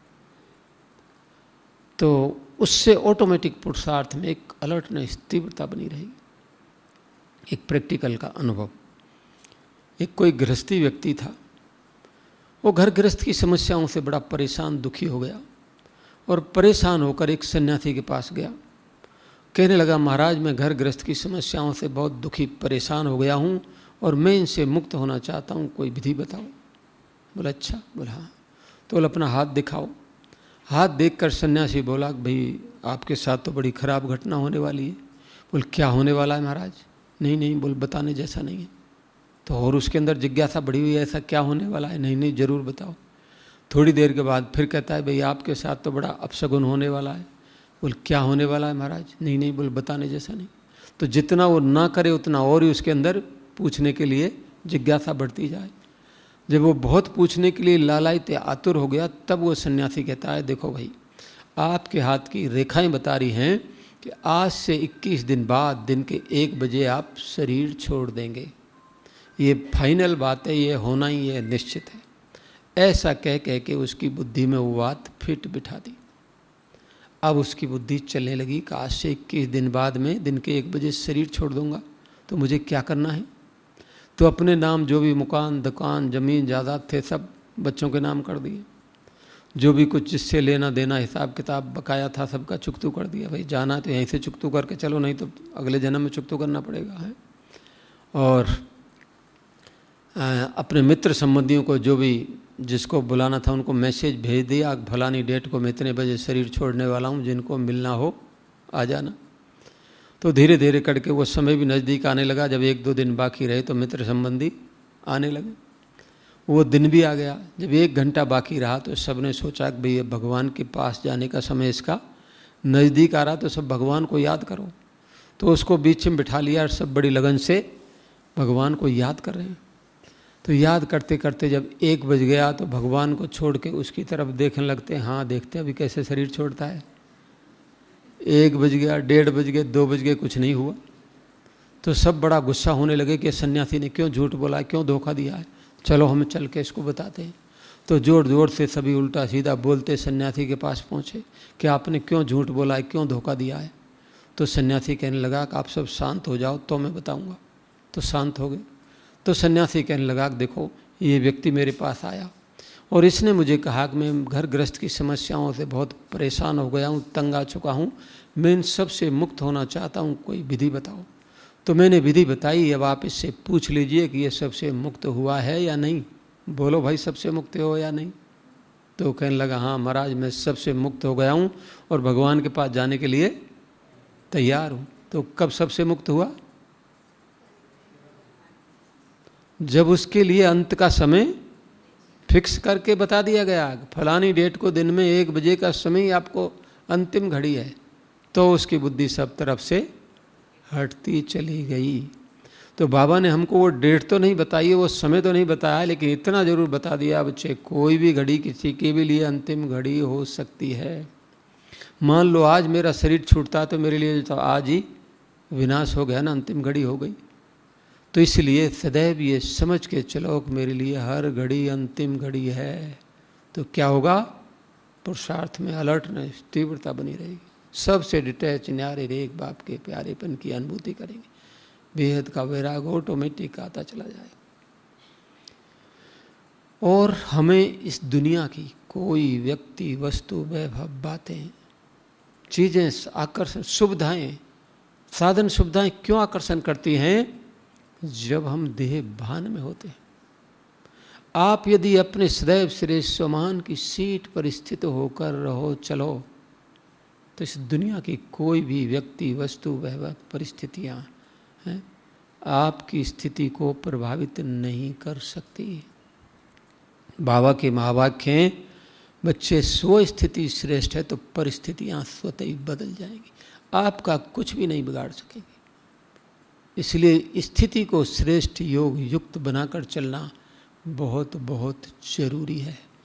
तो उससे ऑटोमेटिक पुरुषार्थ में एक अलर्टनेस, तीव्रता बनी रहेगी। एक प्रैक्टिकल का अनुभव, एक कोई गृहस्थी व्यक्ति था, वो घर गृहस्थ की समस्याओं से बड़ा परेशान दुखी हो गया और परेशान होकर एक सन्यासी के पास गया। कहने लगा, महाराज मैं घर गृहस्थ की समस्याओं से बहुत दुखी परेशान हो गया हूँ और मैं इनसे मुक्त होना चाहता हूँ, कोई विधि बताओ। बोला अच्छा। बोला हाँ। तो बोला अपना हाथ दिखाओ। हाथ देखकर सन्यासी बोला, भाई आपके साथ तो बड़ी खराब घटना होने वाली है। बोल क्या होने वाला है महाराज? नहीं नहीं, बोल बताने जैसा नहीं है। तो और उसके अंदर जिज्ञासा बढ़ी हुई है, ऐसा क्या होने वाला है? नहीं नहीं जरूर बताओ। थोड़ी देर के बाद फिर कहता है, भाई आपके साथ तो बड़ा अपशगुन होने वाला है। बोल क्या होने वाला है महाराज? नहीं नहीं, बोल बताने जैसा नहीं। तो जितना वो ना करे उतना और ही उसके अंदर पूछने के लिए जिज्ञासा बढ़ती जाए। जब वो बहुत पूछने के लिए लालायित आतुर हो गया, तब वो सन्यासी कहता है, देखो भाई आपके हाथ की रेखाएं बता रही हैं कि आज से 21 दिन बाद दिन के 1 बजे आप शरीर छोड़ देंगे। ये फाइनल बात है, ये होना ही है, निश्चित है। ऐसा कह कह के उसकी बुद्धि में वो बात फिट बिठा दी। अब उसकी बुद्धि चलने लगी कि आज से 21 दिन बाद में दिन के 1 बजे शरीर छोड़ दूंगा, तो मुझे क्या करना है? तो अपने नाम जो भी मकान, दुकान, ज़मीन, जायदाद थे सब बच्चों के नाम कर दिए। जो भी कुछ जिससे लेना देना हिसाब किताब बकाया था सबका चुकतू कर दिया। भाई जाना तो यहीं से चुकतू करके चलो, नहीं तो अगले जन्म में चुकतू करना पड़ेगा है। और अपने मित्र संबंधियों को जो भी जिसको बुलाना था उनको मैसेज भेज दिया, फलानी डेट को मैं इतने बजे शरीर छोड़ने वाला हूँ, जिनको मिलना हो आ जाना। तो धीरे धीरे करके वो समय भी नज़दीक आने लगा। जब 1-2 दिन बाकी रहे तो मित्र संबंधी आने लगे। वो दिन भी आ गया। जब 1 घंटा बाकी रहा तो सबने सोचा कि भाई भगवान के पास जाने का समय इसका नज़दीक आ रहा, तो सब भगवान को याद करो। तो उसको बीच में बिठा लिया और सब बड़ी लगन से भगवान को याद कर रहे हैं। तो याद करते करते जब 1 बज गया तो भगवान को छोड़ के उसकी तरफ देखने लगते हैं। हाँ देखते अभी कैसे शरीर छोड़ता है। 1 बज गया, 1:30 बज गए, 2 बज गए, कुछ नहीं हुआ। तो सब बड़ा गुस्सा होने लगे कि सन्यासी ने क्यों झूठ बोला, क्यों धोखा दिया है, चलो हम चल के इसको बताते हैं। तो जोर जोर से सभी उल्टा सीधा बोलते सन्यासी के पास पहुँचे कि आपने क्यों झूठ बोला है, क्यों धोखा दिया है। तो सन्यासी कहने लगा कि आप सब शांत हो जाओ तो मैं बताऊँगा। तो शांत हो गए। तो सन्यासी कहने लगा, देखो ये व्यक्ति मेरे पास आया और इसने मुझे कहा कि मैं घर गृहस्थ की समस्याओं से बहुत परेशान हो गया हूँ, तंग आ चुका हूँ, मैं इन सब से मुक्त होना चाहता हूँ, कोई विधि बताओ। तो मैंने विधि बताई। अब आप इससे पूछ लीजिए कि ये सबसे मुक्त हुआ है या नहीं। बोलो भाई सबसे मुक्त हो या नहीं। तो कहने लगा, हाँ महाराज मैं सबसे मुक्त हो गया हूँ और भगवान के पास जाने के लिए तैयार हूँ। तो कब सबसे मुक्त हुआ? जब उसके लिए अंत का समय फिक्स करके बता दिया गया, फलानी डेट को दिन में 1 बजे का समय आपको अंतिम घड़ी है। तो उसकी बुद्धि सब तरफ से हटती चली गई। तो बाबा ने हमको वो डेट तो नहीं बताई है, वो समय तो नहीं बताया, लेकिन इतना जरूर बता दिया बच्चे, कोई भी घड़ी किसी के भी लिए अंतिम घड़ी हो सकती है। मान लो आज मेरा शरीर छूटता तो मेरे लिए तो आज ही विनाश हो गया ना, अंतिम घड़ी हो गई। तो इसलिए सदैव ये समझ के चलो कि मेरे लिए हर घड़ी अंतिम घड़ी है। तो क्या होगा? पुरुषार्थ में अलर्टनेस, तीव्रता बनी रहेगी। सबसे डिटैच न्यारे एक बाप के प्यारेपन की अनुभूति करेंगे। बेहद का वैराग ऑटोमेटिक आता चला जाए। और हमें इस दुनिया की कोई व्यक्ति, वस्तु, वैभव, बातें, चीज़ें, आकर्षण, सुविधाएं, साधन सुविधाएं क्यों आकर्षण करती हैं? जब हम देह भान में होते हैं। आप यदि अपने सदैव श्रेष्ठ स्वमान की सीट पर स्थित होकर रहो चलो, तो इस दुनिया की कोई भी व्यक्ति, वस्तु, वैभव, परिस्थितियां हैं आपकी स्थिति को प्रभावित नहीं कर सकती। बाबा के महावाक्य हैं, बच्चे स्व स्थिति श्रेष्ठ है तो परिस्थितियां स्वतः ही बदल जाएंगी, आपका कुछ भी नहीं बिगाड़ सकेंगे। इसलिए स्थिति को श्रेष्ठ योग युक्त बनाकर चलना बहुत बहुत जरूरी है।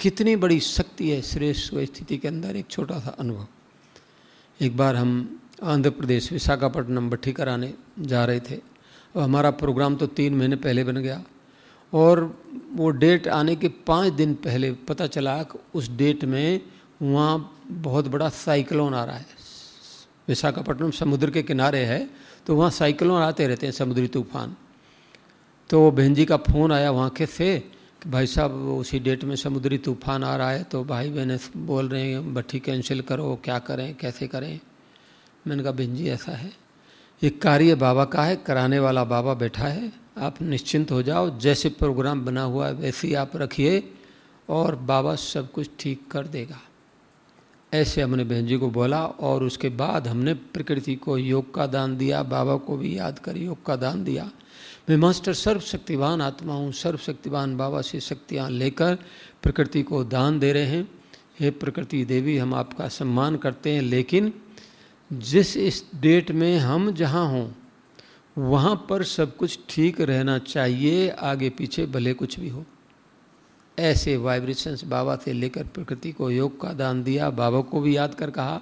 कितनी बड़ी शक्ति है श्रेष्ठ स्थिति के अंदर। एक छोटा सा अनुभव, एक बार हम आंध्र प्रदेश विशाखापट्टनम भट्टी कराने जा रहे थे। और हमारा प्रोग्राम तो 3 महीने पहले बन गया और वो डेट आने के 5 दिन पहले पता चला कि उस डेट में वहाँ बहुत बड़ा साइक्लोन आ रहा है। विशाखापट्टनम समुद्र के किनारे है तो वहाँ साइक्लोन आते रहते हैं, समुद्री तूफान। तो बहन जी का फ़ोन आया वहाँ के से कि भाई साहब उसी डेट में समुद्री तूफान आ रहा है, तो भाई बहन बोल रहे हैं भट्टी कैंसिल करो, क्या करें कैसे करें। मैंने कहा बहन जी ऐसा है, ये कार्य बाबा का है, कराने वाला बाबा बैठा है, आप निश्चिंत हो जाओ, जैसे प्रोग्राम बना हुआ है वैसे ही आप रखिए और बाबा सब कुछ ठीक कर देगा। ऐसे हमने बहन जी को बोला और उसके बाद हमने प्रकृति को योग का दान दिया, बाबा को भी याद कर योग का दान दिया। मैं मास्टर सर्वशक्तिवान आत्मा हूँ, सर्वशक्तिवान बाबा से शक्तियाँ लेकर प्रकृति को दान दे रहे हैं। हे प्रकृति देवी, हम आपका सम्मान करते हैं, लेकिन जिस इस डेट में हम जहाँ हों वहाँ पर सब कुछ ठीक रहना चाहिए, आगे पीछे भले कुछ भी हो। ऐसे वाइब्रेशंस बाबा से लेकर प्रकृति को योग का दान दिया, बाबा को भी याद कर कहा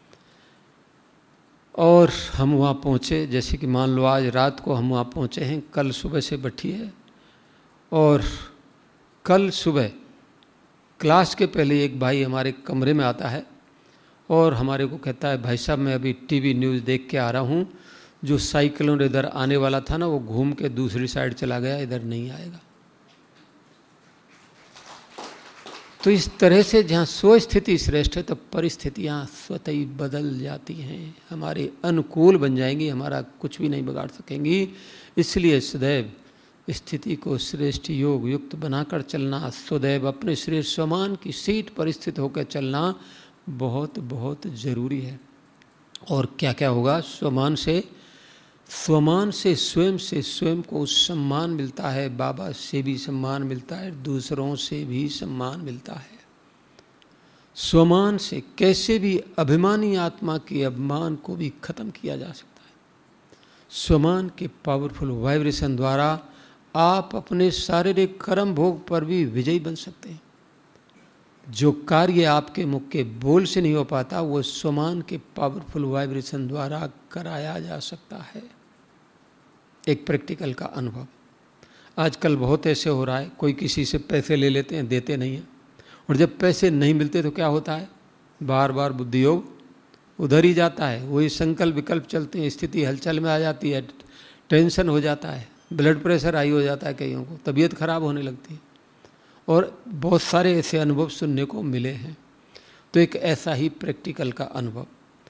और हम वहाँ पहुँचे। जैसे कि मान लो आज रात को हम वहाँ पहुँचे हैं, कल सुबह से भट्टी है और कल सुबह क्लास के पहले एक भाई हमारे कमरे में आता है और हमारे को कहता है भाई साहब मैं अभी टीवी न्यूज़ देख के आ रहा हूँ, जो साइक्लोन इधर आने वाला था ना वो घूम के दूसरी साइड चला गया, इधर नहीं आएगा। तो इस तरह से जहाँ स्व स्थिति श्रेष्ठ है तो परिस्थितियाँ स्वतः ही बदल जाती हैं, हमारे अनुकूल बन जाएंगी, हमारा कुछ भी नहीं बिगाड़ सकेंगी। इसलिए सदैव स्थिति को श्रेष्ठ योग युक्त बनाकर चलना, सदैव अपने श्रेष्ठ समान की सीट पर स्थित होकर चलना बहुत बहुत ज़रूरी है। और क्या क्या होगा, स्वमान से स्वयं को सम्मान मिलता है, बाबा से भी सम्मान मिलता है, दूसरों से भी सम्मान मिलता है। स्वमान से कैसे भी अभिमानी आत्मा के अभिमान को भी खत्म किया जा सकता है। स्वमान के पावरफुल वाइब्रेशन द्वारा आप अपने शारीरिक कर्म भोग पर भी विजयी बन सकते हैं। जो कार्य आपके मुख के बोल से नहीं हो पाता वो स्वमान के पावरफुल वाइब्रेशन द्वारा कराया जा सकता है। एक प्रैक्टिकल का अनुभव, आजकल बहुत ऐसे हो रहा है, कोई किसी से पैसे ले लेते हैं, देते नहीं हैं, और जब पैसे नहीं मिलते तो क्या होता है, बार बार बुद्धि योग उधर ही जाता है, वही संकल्प विकल्प चलते हैं, स्थिति हलचल में आ जाती है, टेंशन हो जाता है, ब्लड प्रेशर हाई हो जाता है, कईयों को तबीयत खराब होने लगती है, और बहुत सारे ऐसे अनुभव सुनने को मिले हैं। तो एक ऐसा ही प्रैक्टिकल का अनुभव,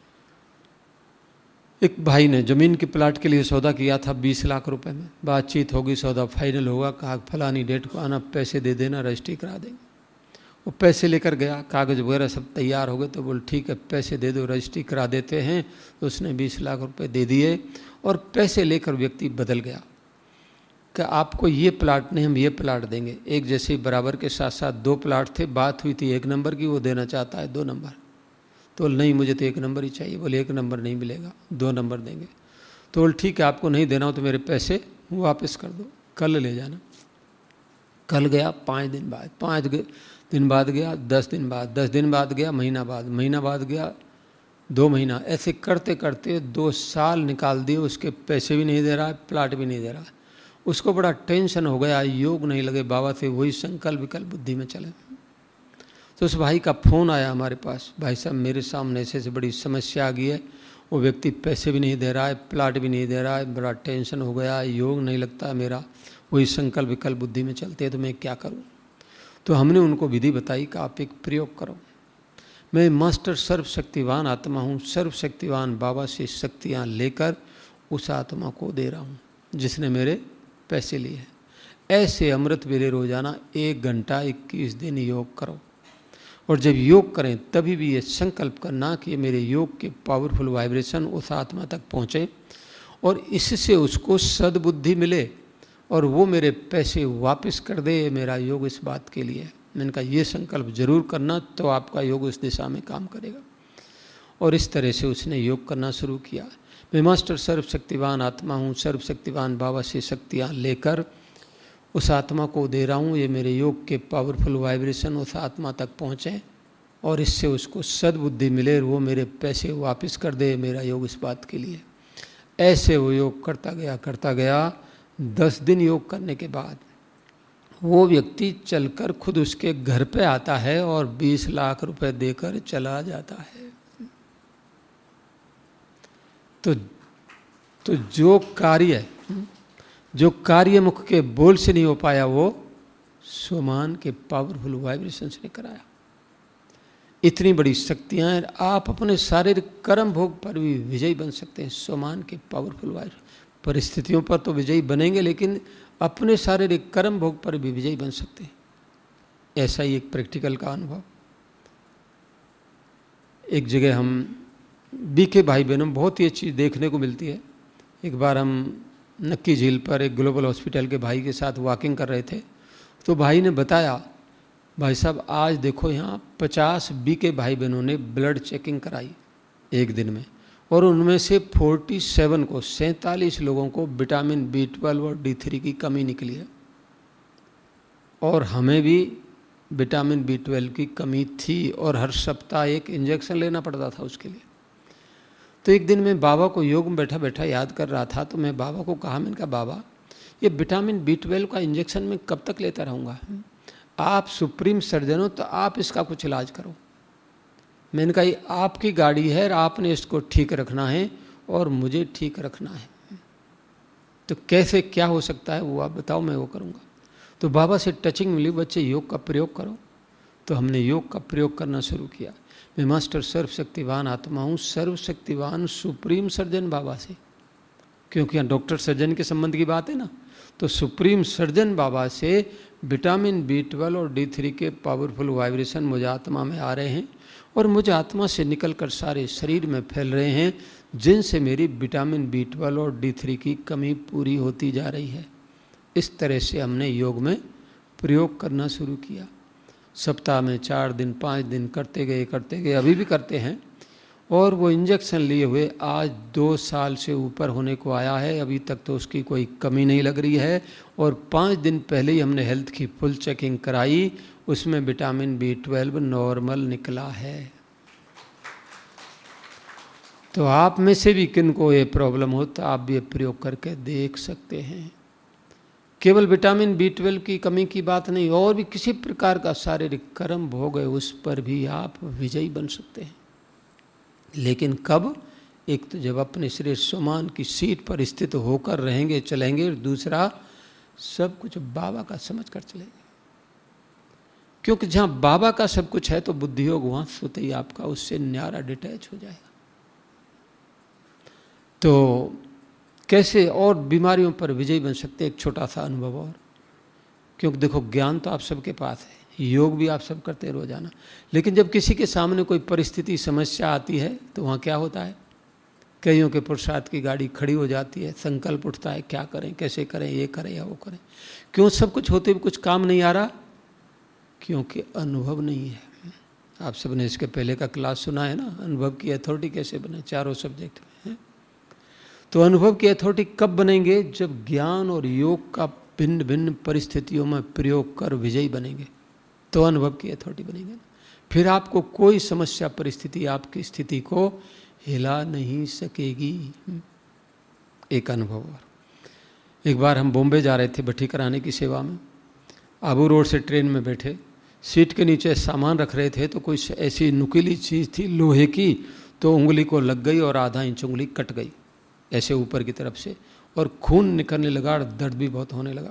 एक भाई ने ज़मीन के प्लाट के लिए सौदा किया था 20 लाख रुपए में, बातचीत होगी, सौदा फाइनल होगा, कहा फलानी डेट को आना, पैसे दे देना, रजिस्ट्री करा देंगे। वो पैसे लेकर गया, कागज़ वगैरह सब तैयार हो गए, तो बोल ठीक है पैसे दे दो, रजिस्ट्री करा देते हैं। तो उसने 20 लाख रुपए दे दिए और पैसे लेकर व्यक्ति बदल गया कि आपको ये प्लाट नहीं, हम ये प्लाट देंगे। एक जैसे बराबर के साथ साथ 2 प्लाट थे, बात हुई थी 1 नंबर की, वो देना चाहता है 2 नंबर। तो नहीं मुझे तो 1 नंबर ही चाहिए। बोले 1 नंबर नहीं मिलेगा, 2 नंबर देंगे। तो बोले ठीक है आपको नहीं देना हो तो मेरे पैसे वापस कर दो, कल ले जाना। कल गया, 5 दिन बाद, 5 दिन बाद गया, 10 दिन बाद, 10 दिन बाद गया, महीना बाद गया, 2 महीना, ऐसे करते करते 2 साल निकाल दिए। उसके पैसे भी नहीं दे रहा है, प्लाट भी नहीं दे रहा है। उसको बड़ा टेंशन हो गया, योग नहीं लगे बाबा से, वही संकल्प विकल्प बुद्धि में चले। तो उस भाई का फ़ोन आया हमारे पास, भाई साहब मेरे सामने ऐसे बड़ी समस्या आ गई है, वो व्यक्ति पैसे भी नहीं दे रहा है, प्लाट भी नहीं दे रहा है, बड़ा टेंशन हो गया, योग नहीं लगता मेरा, वही संकल्प विकल्प बुद्धि में चलते हैं, तो मैं क्या करूं। तो हमने उनको विधि बताई कि आप एक प्रयोग करो। मैं मास्टर सर्वशक्तिवान आत्मा हूँ, सर्वशक्तिवान बाबा से शक्तियाँ लेकर उस आत्मा को दे रहा हूँ जिसने मेरे पैसे लिए हैं। ऐसे अमृत वेले रोजाना 1 घंटा 21 दिन योग करो। और जब योग करें तभी भी ये संकल्प करना कि ये मेरे योग के पावरफुल वाइब्रेशन उस आत्मा तक पहुँचे और इससे उसको सद्बुद्धि मिले और वो मेरे पैसे वापस कर दे। मेरा योग इस बात के लिए है। मैंने कहा ये संकल्प जरूर करना, तो आपका योग उस दिशा में काम करेगा। और इस तरह से उसने योग करना शुरू किया। मैं मास्टर सर्वशक्तिवान आत्मा हूँ, सर्वशक्तिवान बाबा से शक्तियाँ लेकर उस आत्मा को दे रहा हूँ, ये मेरे योग के पावरफुल वाइब्रेशन उस आत्मा तक पहुँचे और इससे उसको सद्बुद्धि मिले, वो मेरे पैसे वापस कर दे, मेरा योग इस बात के लिए। ऐसे वो योग करता गया। 10 दिन योग करने के बाद वो व्यक्ति चलकर खुद उसके घर पे आता है और 20 लाख रुपए देकर चला जाता है। तो जो कार्य मुख के बोल से नहीं हो पाया, वो सोमान के पावरफुल वाइब्रेशन से कराया। इतनी बड़ी शक्तियां हैं, आप अपने शारीरिक कर्म भोग पर भी विजयी बन सकते हैं। सोमान के पावरफुल वाइब्रेशन, परिस्थितियों पर तो विजयी बनेंगे, लेकिन अपने शारीरिक कर्म भोग पर भी विजयी बन सकते हैं। ऐसा ही एक प्रैक्टिकल का अनुभव। एक जगह हम बीके भाई बहनों बहुत ही अच्छी देखने को मिलती है। एक बार हम नक्की झील पर एक ग्लोबल हॉस्पिटल के भाई के साथ वॉकिंग कर रहे थे, तो भाई ने बताया, भाई साहब आज देखो यहाँ 50 बीके भाई बहनों ने ब्लड चेकिंग कराई एक दिन में, और उनमें से 47 लोगों को विटामिन B12 और D3 की कमी निकली है, और हमें भी विटामिन B12 की कमी थी और हर सप्ताह एक इंजेक्शन लेना पड़ता था उसके लिए। तो एक दिन मैं बाबा को योग में बैठा बैठा याद कर रहा था, तो मैं बाबा को कहा, मैंने कहा बाबा ये विटामिन B12 का इंजेक्शन मैं कब तक लेता रहूँगा, आप सुप्रीम सर्जन हो तो आप इसका कुछ इलाज करो। मैंने कहा ये आपकी गाड़ी है और आपने इसको ठीक रखना है और मुझे ठीक रखना है, तो कैसे क्या हो सकता है वो आप बताओ, मैं वो करूँगा। तो बाबा से टचिंग मिली, बच्चे योग का प्रयोग करो। तो हमने योग का प्रयोग करना शुरू किया। मैं मास्टर सर्वशक्तिवान आत्मा हूँ, सर्वशक्तिवान सुप्रीम सर्जन बाबा से, क्योंकि यहाँ डॉक्टर सर्जन के संबंध की बात है ना, तो सुप्रीम सर्जन बाबा से विटामिन B12 और D3 के पावरफुल वाइब्रेशन मुझ आत्मा में आ रहे हैं और मुझ आत्मा से निकलकर सारे शरीर में फैल रहे हैं, जिनसे मेरी विटामिन B12 और D3 की कमी पूरी होती जा रही है। इस तरह से हमने योग में प्रयोग करना शुरू किया। सप्ताह में 4 दिन 5 दिन करते गए, अभी भी करते हैं। और वो इंजेक्शन लिए हुए आज 2 साल से ऊपर होने को आया है, अभी तक तो उसकी कोई कमी नहीं लग रही है। और 5 दिन पहले ही हमने हेल्थ की फुल चेकिंग कराई, उसमें विटामिन B12 नॉर्मल निकला है। तो आप में से भी किन को ये प्रॉब्लम हो तो आप भी ये प्रयोग करके देख सकते हैं। केवल विटामिन B12 की कमी की बात नहीं, और भी किसी प्रकार का शारीरिक कर्म भोग है उस पर भी आप विजयी बन सकते हैं। लेकिन कब? एक तो जब अपने शरीर सोमान की सीट पर स्थित होकर रहेंगे, चलेंगे, और दूसरा सब कुछ बाबा का समझ कर चलेंगे। क्योंकि जहाँ बाबा का सब कुछ है तो बुद्धि योग वहाँ स्वतः ही आपका उससे न्यारा डिटैच हो जाएगा। तो कैसे और बीमारियों पर विजयी बन सकते, एक छोटा सा अनुभव और। क्योंकि देखो ज्ञान तो आप सबके पास है, योग भी आप सब करते हैं रोजाना, लेकिन जब किसी के सामने कोई परिस्थिति समस्या आती है तो वहाँ क्या होता है, कईयों के पुरुषार्थ की गाड़ी खड़ी हो जाती है, संकल्प उठता है क्या करें, कैसे करें, ये करें या वो करें। क्यों? सब कुछ होते भी कुछ काम नहीं आ रहा, क्योंकि अनुभव नहीं है। आप सबने इसके पहले का क्लास सुना है ना, अनुभव की अथॉरिटी कैसे बने, चारों सब्जेक्ट में है। तो अनुभव की अथॉरिटी कब बनेंगे? जब ज्ञान और योग का भिन्न भिन्न परिस्थितियों में प्रयोग कर विजयी बनेंगे, तो अनुभव की अथॉरिटी बनेंगे। फिर आपको कोई समस्या परिस्थिति आपकी स्थिति को हिला नहीं सकेगी। एक अनुभव और। एक बार हम बॉम्बे जा रहे थे भट्टी कराने की सेवा में, आबू रोड से ट्रेन में बैठे, सीट के नीचे सामान रख रहे थे, तो कोई ऐसी नुकीली चीज़ थी लोहे की, तो उंगली को लग गई और आधा इंच उंगली कट गई ऐसे ऊपर की तरफ से, और खून निकलने लगा और दर्द भी बहुत होने लगा।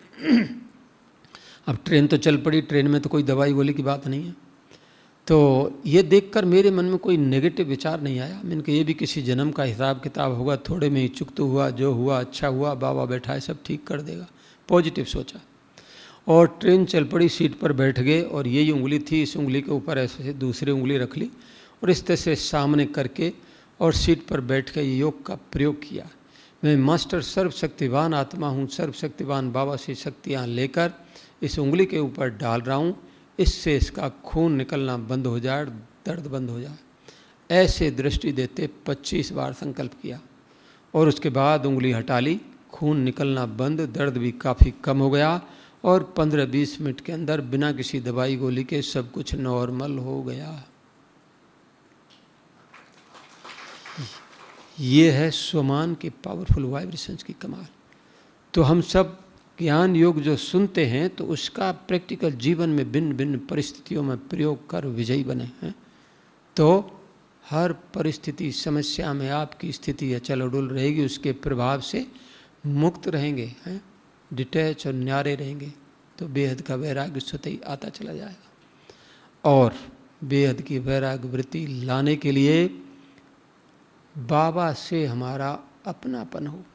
अब ट्रेन तो चल पड़ी, ट्रेन में तो कोई दवाई गोली की बात नहीं है। तो ये देखकर मेरे मन में कोई नेगेटिव विचार नहीं आया। मैंने कहा ये भी किसी जन्म का हिसाब किताब होगा, थोड़े में ही चुक तो हुआ, जो हुआ अच्छा हुआ, बाबा बैठा है सब ठीक कर देगा, पॉजिटिव सोचा। और ट्रेन चल पड़ी, सीट पर बैठ गए, और यही उंगली थी, इस उंगली के ऊपर ऐसे दूसरी उंगली रख ली और इस तरह से सामने करके और सीट पर बैठ कर योग का प्रयोग किया। मैं मास्टर सर्वशक्तिवान आत्मा हूँ, सर्वशक्तिवान बाबा से शक्तियाँ लेकर इस उंगली के ऊपर डाल रहा हूँ, इससे इसका खून निकलना बंद हो जाए, दर्द बंद हो जाए। ऐसे दृष्टि देते 25 बार संकल्प किया और उसके बाद उंगली हटा ली, खून निकलना बंद, दर्द भी काफ़ी कम हो गया और 15-20 मिनट के अंदर बिना किसी दवाई गोली के सब कुछ नॉर्मल हो गया। ये है स्वमान के पावरफुल वाइब्रेशंस की कमाल। तो हम सब ज्ञान योग जो सुनते हैं तो उसका प्रैक्टिकल जीवन में भिन्न भिन्न परिस्थितियों में प्रयोग कर विजयी बने हैं। तो हर परिस्थिति समस्या में आपकी स्थिति अचल अडुल रहेगी, उसके प्रभाव से मुक्त रहेंगे, हैं, डिटैच और न्यारे रहेंगे, तो बेहद का वैराग्य स्वतः ही आता चला जाएगा। और बेहद की वैराग्य वृत्ति लाने के लिए बाबा से हमारा अपनापन हो।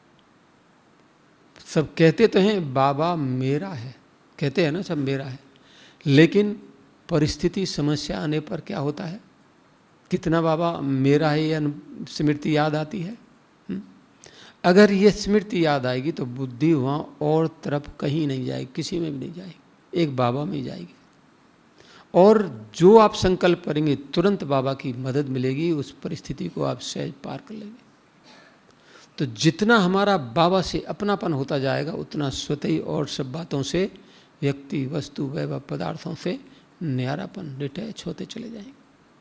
सब कहते तो हैं बाबा मेरा है, कहते हैं ना सब मेरा है, लेकिन परिस्थिति समस्या आने पर क्या होता है, कितना बाबा मेरा है या स्मृति याद आती है। अगर ये स्मृति याद आएगी तो बुद्धि वहाँ और तरफ कहीं नहीं जाएगी, किसी में भी नहीं जाएगी, एक बाबा में ही जाएगी। और जो आप संकल्प करेंगे तुरंत बाबा की मदद मिलेगी, उस परिस्थिति को आप सहज पार कर लेंगे। तो जितना हमारा बाबा से अपनापन होता जाएगा उतना स्वतः ही और सब बातों से, व्यक्ति वस्तु वैभव पदार्थों से न्यारापन डिटैच होते चले जाएंगे।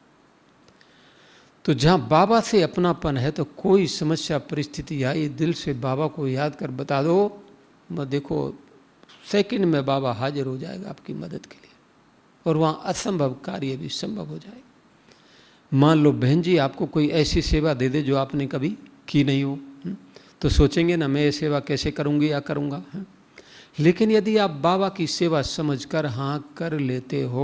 तो जहाँ बाबा से अपनापन है तो कोई समस्या परिस्थिति आई, दिल से बाबा को याद कर बता दो, मैं देखो सेकंड में बाबा हाजिर हो जाएगा आपकी मदद के लिए, और वहाँ असंभव कार्य भी संभव हो जाएगा। मान लो बहन जी आपको कोई ऐसी सेवा दे दे जो आपने कभी की नहीं हो, तो सोचेंगे ना मैं ये सेवा कैसे करूँगी या करूँगा। लेकिन यदि आप बाबा की सेवा समझकर हाँ कर लेते हो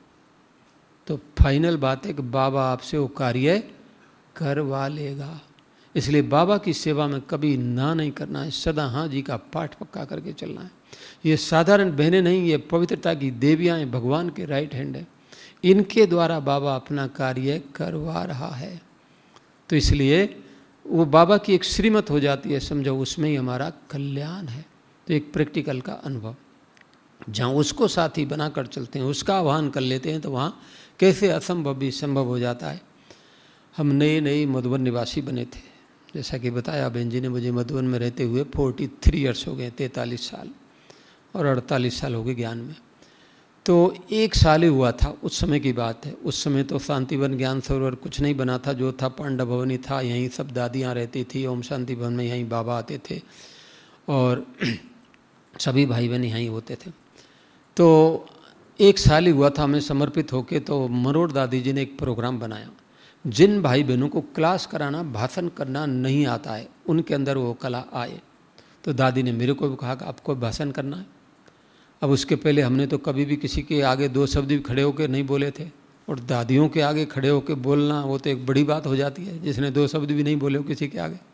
तो फाइनल बात है कि बाबा आपसे वो कार्य करवा लेगा। इसलिए बाबा की सेवा में कभी ना नहीं करना है, सदा हाँ जी का पाठ पक्का करके चलना है। ये साधारण बहनें नहीं, ये पवित्रता की देवियाँ हैं, भगवान के राइट हैंड है, इनके द्वारा बाबा अपना कार्य करवा रहा है। तो इसलिए वो बाबा की एक श्रीमत हो जाती है, समझो उसमें ही हमारा कल्याण है। तो एक प्रैक्टिकल का अनुभव, जहाँ उसको साथी बनाकर चलते हैं, उसका आह्वान कर लेते हैं, तो वहाँ कैसे असंभव भी संभव हो जाता है। हम नए नए मधुबन निवासी बने थे, जैसा कि बताया बहन जी ने, मुझे मधुबन में रहते हुए 43 ईयर्स हो गए, 43 साल, और 48 साल हो गए ज्ञान में। तो 1 साल ही हुआ था, उस समय की बात है। उस समय तो शांतिवन ज्ञान सरोवर कुछ नहीं बना था, जो था पांडव भवन ही था, यहीं सब दादियाँ रहती थी, ओम शांति भवन में यहीं बाबा आते थे और सभी भाई बहन यहीं होते थे। तो 1 साल ही हुआ था हमें समर्पित होके, तो मरोड़ दादी जी ने एक प्रोग्राम बनाया। जिन भाई बहनों को क्लास कराना, भाषण करना नहीं आता है, उनके अंदर वो कला आए। तो दादी ने मेरे को भी कहा कि आपको भाषण करना है। अब उसके पहले हमने तो कभी भी किसी के आगे 2 शब्द भी खड़े होकर नहीं बोले थे, और दादियों के आगे खड़े होकर बोलना वो तो एक बड़ी बात हो जाती है, जिसने 2 शब्द भी नहीं बोले हो किसी के आगे।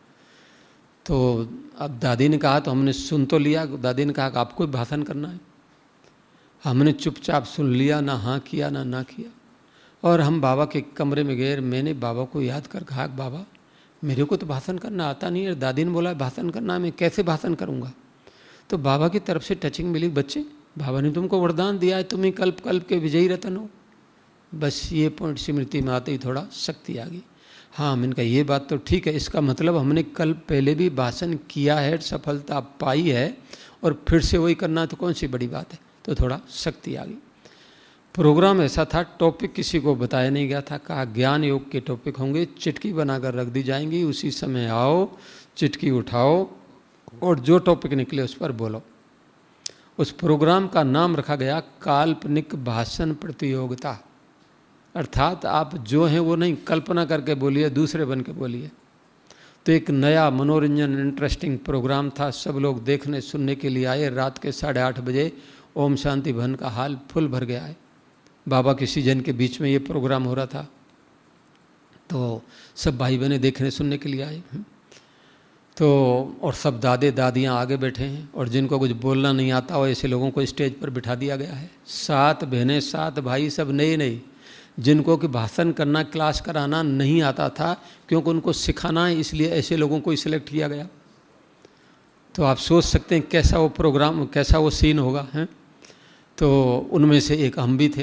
तो अब दादी ने कहा तो हमने सुन तो लिया, दादी ने कहा कि आपको भी भाषण करना है। हमने चुपचाप सुन लिया, ना हाँ किया ना किया, और हम बाबा के कमरे में गए। मैंने बाबा को याद कर कहा, बाबा मेरे को तो भाषण करना आता नहीं है, दादी ने बोला भाषण करना, मैं कैसे भाषण करूँगा। तो बाबा की तरफ से टचिंग मिली, बच्चे बाबा ने तुमको वरदान दिया है, तुम ही कल्प कल्प के विजयी रतन हो। बस ये पॉइंट स्मृति में आते ही थोड़ा शक्ति आ गई। हाँ, मैंने कहा ये बात तो ठीक है, इसका मतलब हमने कल पहले भी भाषण किया है, सफलता पाई है, और फिर से वही करना तो कौन सी बड़ी बात है। तो थोड़ा शक्ति आ गई। प्रोग्राम ऐसा था, टॉपिक किसी को बताया नहीं गया था, कहा ज्ञान योग के टॉपिक होंगे, चिटकी बनाकर रख दी जाएंगी, उसी समय आओ, चिटकी उठाओ और जो टॉपिक निकले उस पर बोलो। उस प्रोग्राम का नाम रखा गया काल्पनिक भाषण प्रतियोगिता, अर्थात आप जो हैं वो नहीं, कल्पना करके बोलिए, दूसरे बन के बोलिए। तो एक नया मनोरंजन इंटरेस्टिंग प्रोग्राम था, सब लोग देखने सुनने के लिए आए। रात के 8:30 बजे ओम शांति भवन का हाल फुल भर गया है। बाबा के सीजन के बीच में ये प्रोग्राम हो रहा था, तो सब भाई बहनें देखने सुनने के लिए आए। तो और सब दादे दादियाँ आगे बैठे हैं, और जिनको कुछ बोलना नहीं आता हो ऐसे लोगों को स्टेज पर बिठा दिया गया है। 7 बहनें 7 भाई, सब नए नए, जिनको कि भाषण करना, क्लास कराना नहीं आता था, क्योंकि उनको सिखाना है, इसलिए ऐसे लोगों को सिलेक्ट किया गया। तो आप सोच सकते हैं कैसा वो प्रोग्राम, कैसा वो सीन होगा, हैं। तो उनमें से एक हम भी थे।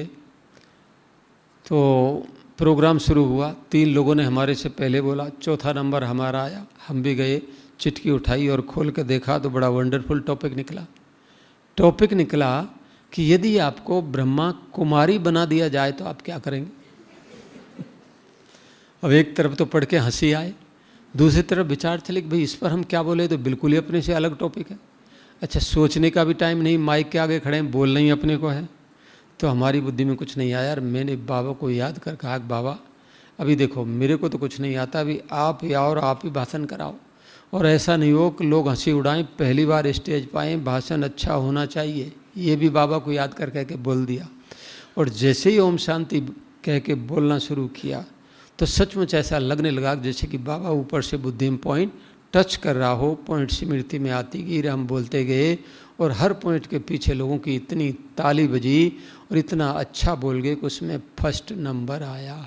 तो प्रोग्राम शुरू हुआ, 3 लोगों ने हमारे से पहले बोला, चौथा नंबर हमारा आया, हम भी गए, चिटकी उठाई और खोल कर देखा तो बड़ा वंडरफुल टॉपिक निकला। टॉपिक निकला कि यदि आपको ब्रह्मा कुमारी बना दिया जाए तो आप क्या करेंगे। अब एक तरफ तो पढ़ के हंसी आए, दूसरी तरफ विचार चले कि भाई इस पर हम क्या बोले, तो बिल्कुल ही अपने से अलग टॉपिक है। अच्छा, सोचने का भी टाइम नहीं, माइक के आगे खड़े हैं, बोलना ही अपने को है। तो हमारी बुद्धि में कुछ नहीं आया। यार मैंने बाबा को याद कर कहा, बाबा अभी देखो मेरे को तो कुछ नहीं आता, अभी आप या और आप ही भाषण कराओ, और ऐसा नहीं हो कि लोग हंसी उड़ाएं, पहली बार स्टेज पाएँ, भाषण अच्छा होना चाहिए। ये भी बाबा को याद कर कह के बोल दिया। और जैसे ही ओम शांति कह के बोलना शुरू किया तो सचमुच ऐसा लगने लगा जैसे कि बाबा ऊपर से बुद्धि में पॉइंट टच कर रहा हो, पॉइंट स्मृति में आती गई। हम बोलते गए और हर पॉइंट के पीछे लोगों की इतनी ताली बजी और इतना अच्छा बोल गए कि उसमें फर्स्ट नंबर आया।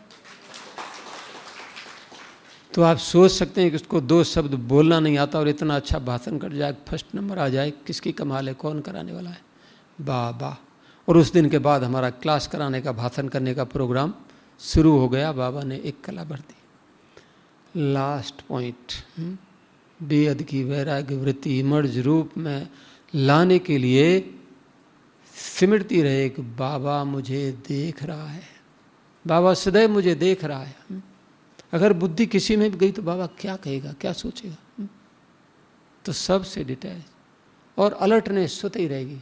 तो आप सोच सकते हैं कि उसको 2 शब्द बोलना नहीं आता और इतना अच्छा भाषण कर जाए, फर्स्ट नंबर आ जाए, किसकी कमाल है, कौन कराने वाला है, बाबा। और उस दिन के बाद हमारा क्लास कराने का, भाषण करने का प्रोग्राम शुरू हो गया। बाबा ने एक कला भर दी। लास्ट पॉइंट, बेहद की वैराग्य वृत्ति इमर्ज रूप में लाने के लिए सिमरती रहे कि बाबा मुझे देख रहा है, बाबा सदैव मुझे देख रहा है। अगर बुद्धि किसी में भी गई तो बाबा क्या कहेगा, क्या सोचेगा, तो सबसे डिटैच और अलर्टनेस स्वतः ही रहेगी।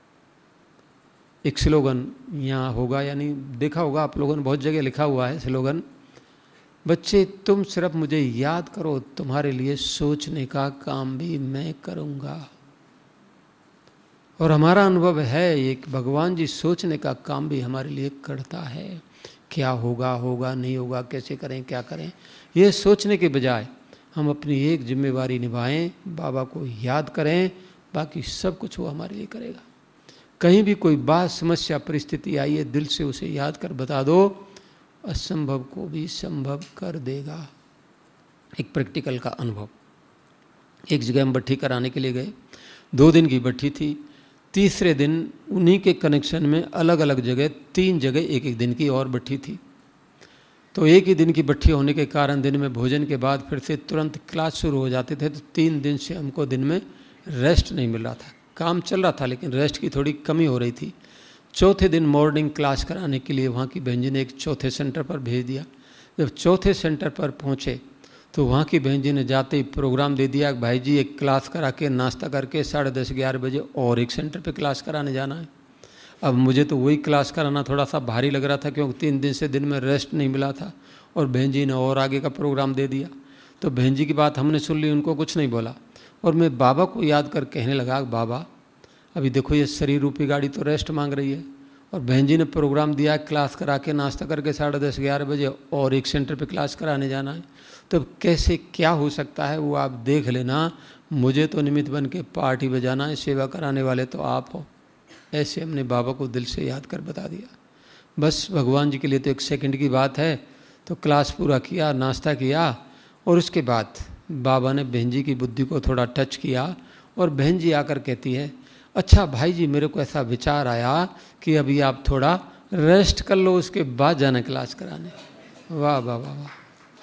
एक स्लोगन यहाँ होगा, यानी देखा होगा आप लोगों ने, बहुत जगह लिखा हुआ है स्लोगन, बच्चे तुम सिर्फ मुझे याद करो, तुम्हारे लिए सोचने का काम भी मैं करूँगा। और हमारा अनुभव है ये कि भगवान जी सोचने का काम भी हमारे लिए करता है। क्या होगा, होगा नहीं होगा, कैसे करें, क्या करें, ये सोचने के बजाय हम अपनी एक जिम्मेवारी निभाएं, बाबा को याद करें, बाकी सब कुछ वो हमारे लिए करेगा। कहीं भी कोई बात, समस्या, परिस्थिति आई है, दिल से उसे याद कर बता दो, असंभव को भी संभव कर देगा। एक प्रैक्टिकल का अनुभव, एक जगह हम भट्ठी कराने के लिए गए, 2 दिन की भट्ठी थी। तीसरे दिन उन्हीं के कनेक्शन में अलग अलग जगह 3 जगह 1-1 दिन की और भट्ठी थी। तो एक ही दिन की भट्ठी होने के कारण दिन में भोजन के बाद फिर से तुरंत क्लास शुरू हो जाते थे। तो 3 दिन से हमको दिन में रेस्ट नहीं मिल रहा था। काम चल रहा था लेकिन रेस्ट की थोड़ी कमी हो रही थी। चौथे दिन मॉर्निंग क्लास कराने के लिए वहाँ की बहन जी ने एक चौथे सेंटर पर भेज दिया। जब चौथे सेंटर पर पहुँचे तो वहाँ की बहन जी ने जाते ही प्रोग्राम दे दिया, भाई जी एक क्लास करा के नाश्ता करके 10:30-11 बजे और एक सेंटर पे क्लास कराने जाना है। अब मुझे तो वही क्लास कराना थोड़ा सा भारी लग रहा था क्योंकि 3 दिन से दिन में रेस्ट नहीं मिला था और बहन जी ने और आगे का प्रोग्राम दे दिया। तो बहन जी की बात हमने सुन ली, उनको कुछ नहीं बोला और मैं बाबा को याद कर कहने लगा, बाबा अभी देखो ये शरीर रूपी गाड़ी तो रेस्ट मांग रही है और बहन जी ने प्रोग्राम दिया क्लास करा के नाश्ता करके 10:30-11 बजे और एक सेंटर पे क्लास कराने जाना है। तो कैसे क्या हो सकता है वो आप देख लेना, मुझे तो निमित्त बन के पार्टी बजाना है, सेवा कराने वाले तो आप हो। ऐसे हमने बाबा को दिल से याद कर बता दिया। बस भगवान जी के लिए तो 1 सेकंड की बात है। तो क्लास पूरा किया, नाश्ता किया और उसके बाद बाबा ने बहन जी की बुद्धि को थोड़ा टच किया और बहन जी आकर कहती है, अच्छा भाई जी मेरे को ऐसा विचार आया कि अभी आप थोड़ा रेस्ट कर लो, उसके बाद जाना क्लास कराने। वाह वाह वाह वाह।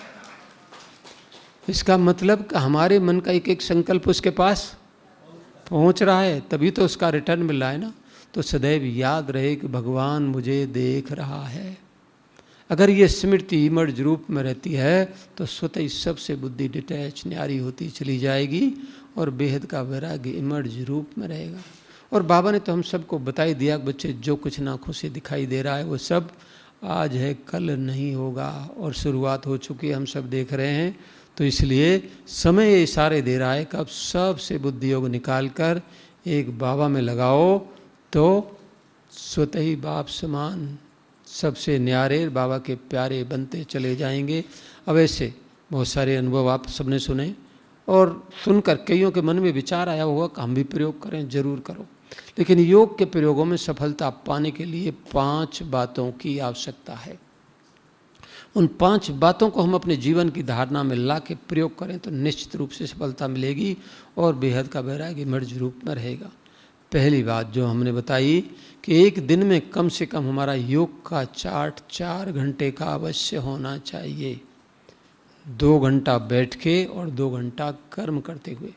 इसका मतलब कि हमारे मन का एक एक संकल्प उसके पास पहुंच रहा है, तभी तो उसका रिटर्न मिल रहा है ना। तो सदैव याद रहे कि भगवान मुझे देख रहा है। अगर ये स्मृति इमर्ज रूप में रहती है तो स्वतः ही सबसे बुद्धि डिटैच न्यारी होती चली जाएगी और बेहद का वैराग्य इमर्ज रूप में रहेगा। और बाबा ने तो हम सबको बता ही दिया, बच्चे जो कुछ आँखों से दिखाई दे रहा है वो सब आज है, कल नहीं होगा और शुरुआत हो चुकी है, हम सब देख रहे हैं। तो इसलिए समय ये इशारे दे रहा है कि अब सबसे बुद्धि योग निकाल कर एक बाबा में लगाओ तो स्वतः ही बाप समान सबसे न्यारे बाबा के प्यारे बनते चले जाएंगे। अब ऐसे बहुत सारे अनुभव आप सबने सुने और सुनकर कईयों के मन में विचार आया होगा कि हम भी प्रयोग करें, जरूर करो। लेकिन योग के प्रयोगों में सफलता पाने के लिए 5 बातों की आवश्यकता है। उन 5 बातों को हम अपने जीवन की धारणा में ला के प्रयोग करें तो निश्चित रूप से सफलता मिलेगी और बेहद का वैराग्य इमर्ज रूप में रहेगा। पहली बात जो हमने बताई कि एक दिन में कम से कम हमारा योग का चार्ट 4 घंटे का अवश्य होना चाहिए। 2 घंटा बैठ के और 2 घंटा कर्म करते हुए।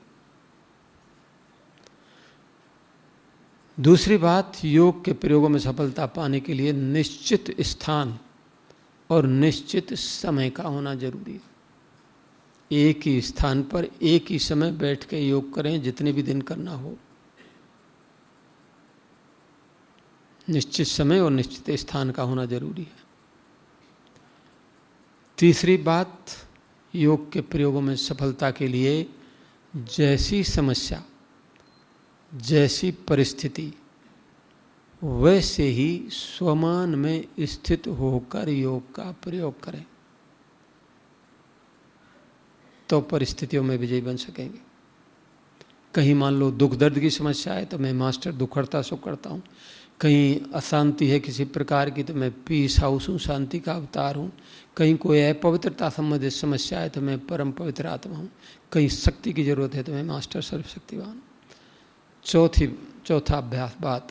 दूसरी बात, योग के प्रयोगों में सफलता पाने के लिए निश्चित स्थान और निश्चित समय का होना जरूरी है। एक ही स्थान पर एक ही समय बैठ के योग करें, जितने भी दिन करना हो। निश्चित समय और निश्चित स्थान का होना जरूरी है। तीसरी बात, योग के प्रयोगों में सफलता के लिए जैसी समस्या, जैसी परिस्थिति, वैसे ही स्वमान में स्थित होकर योग का प्रयोग करें, तो परिस्थितियों में विजयी बन सकेंगे। कहीं मान लो दुख दर्द की समस्या है तो मैं मास्टर दुखड़ता सुख करता हूँ। कहीं अशांति है किसी प्रकार की तो मैं पीस हाउस हूँ, शांति का अवतार हूँ। कहीं कोई अपवित्रता संबंधित समस्या है तो मैं परम पवित्र आत्मा हूँ। कहीं शक्ति की जरूरत है तो मैं मास्टर सर्वशक्तिवान हूँ। चौथा अभ्यास बात,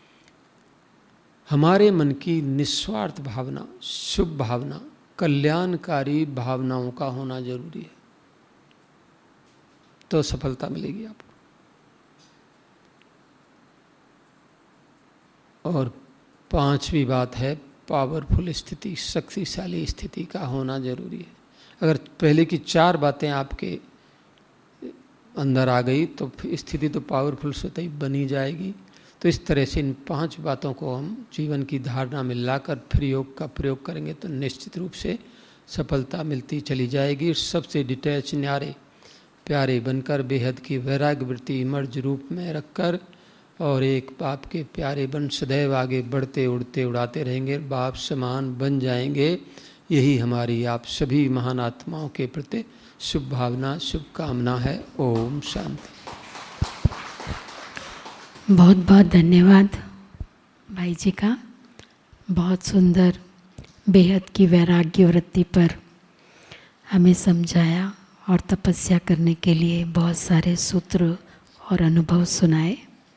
हमारे मन की निस्वार्थ भावना, शुभ भावना, कल्याणकारी भावनाओं का होना जरूरी है, तो सफलता मिलेगी आपको। और 5वीं बात है पावरफुल स्थिति, शक्तिशाली स्थिति का होना जरूरी है। अगर पहले की 4 बातें आपके अंदर आ गई तो स्थिति तो पावरफुल स्वतः ही बनी जाएगी। तो इस तरह से इन 5 बातों को हम जीवन की धारणा में लाकर फिर योग का प्रयोग करेंगे तो निश्चित रूप से सफलता मिलती चली जाएगी। सबसे डिटैच, न्यारे प्यारे बनकर बेहद की वैराग्य वृत्ति मर्ज रूप में रखकर और एक बाप के प्यारे बन सदैव आगे बढ़ते उड़ते उड़ाते रहेंगे, बाप समान बन जाएंगे। यही हमारी आप सभी महान आत्माओं के प्रति शुभ भावना, शुभकामना है। ओम शांति। बहुत बहुत धन्यवाद भाई जी का। बहुत सुंदर बेहद की वैराग्य वृत्ति पर हमें समझाया और तपस्या करने के लिए बहुत सारे सूत्र और अनुभव सुनाए।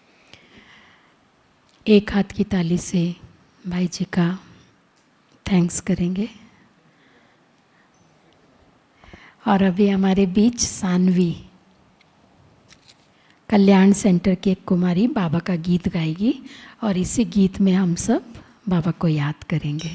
एक हाथ की ताली से भाई जी का थैंक्स करेंगे। और अभी हमारे बीच सानवी कल्याण सेंटर की एक कुमारी बाबा का गीत गाएगी और इसी गीत में हम सब बाबा को याद करेंगे।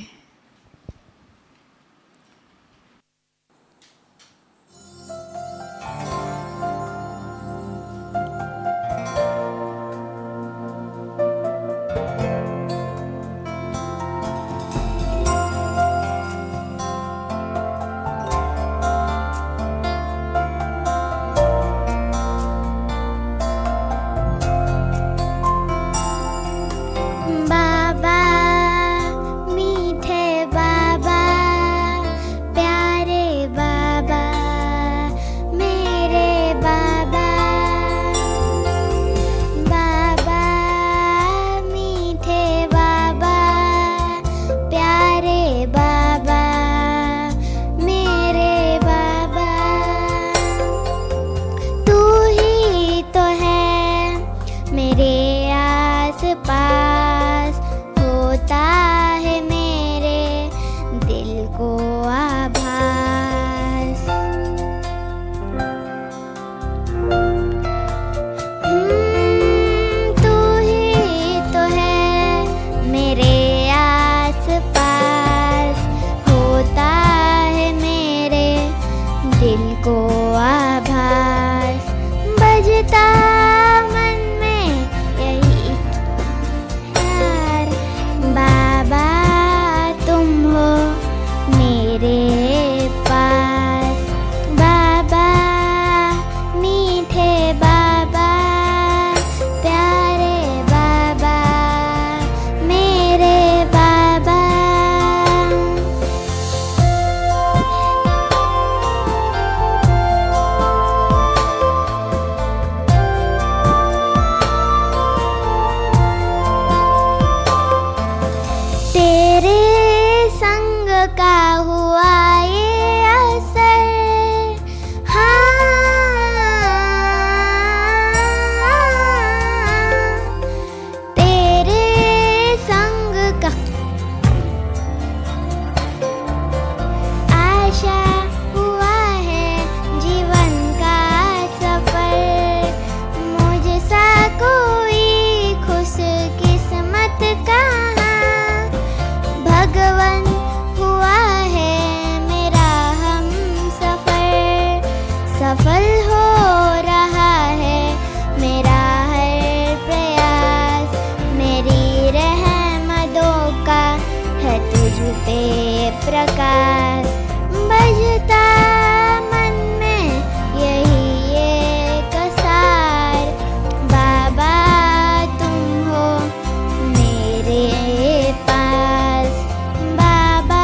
सफल हो रहा है मेरा हर प्रयास। मेरी रहमतों का है तुझ पे प्रकाश। बजता मन में यही एक सार, बाबा तुम हो मेरे पास। बाबा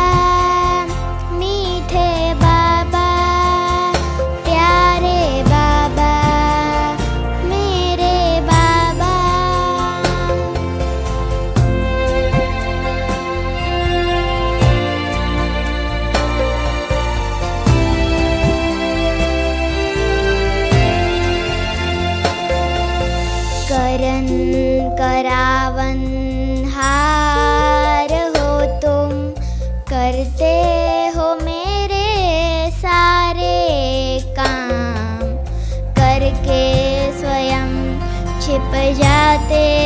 मीठे बाबा, प्यारे बाबा, मेरे बाबा। करन करावन हार हो तुम, करते हो मेरे सारे काम। करके स्वयं छिप जाते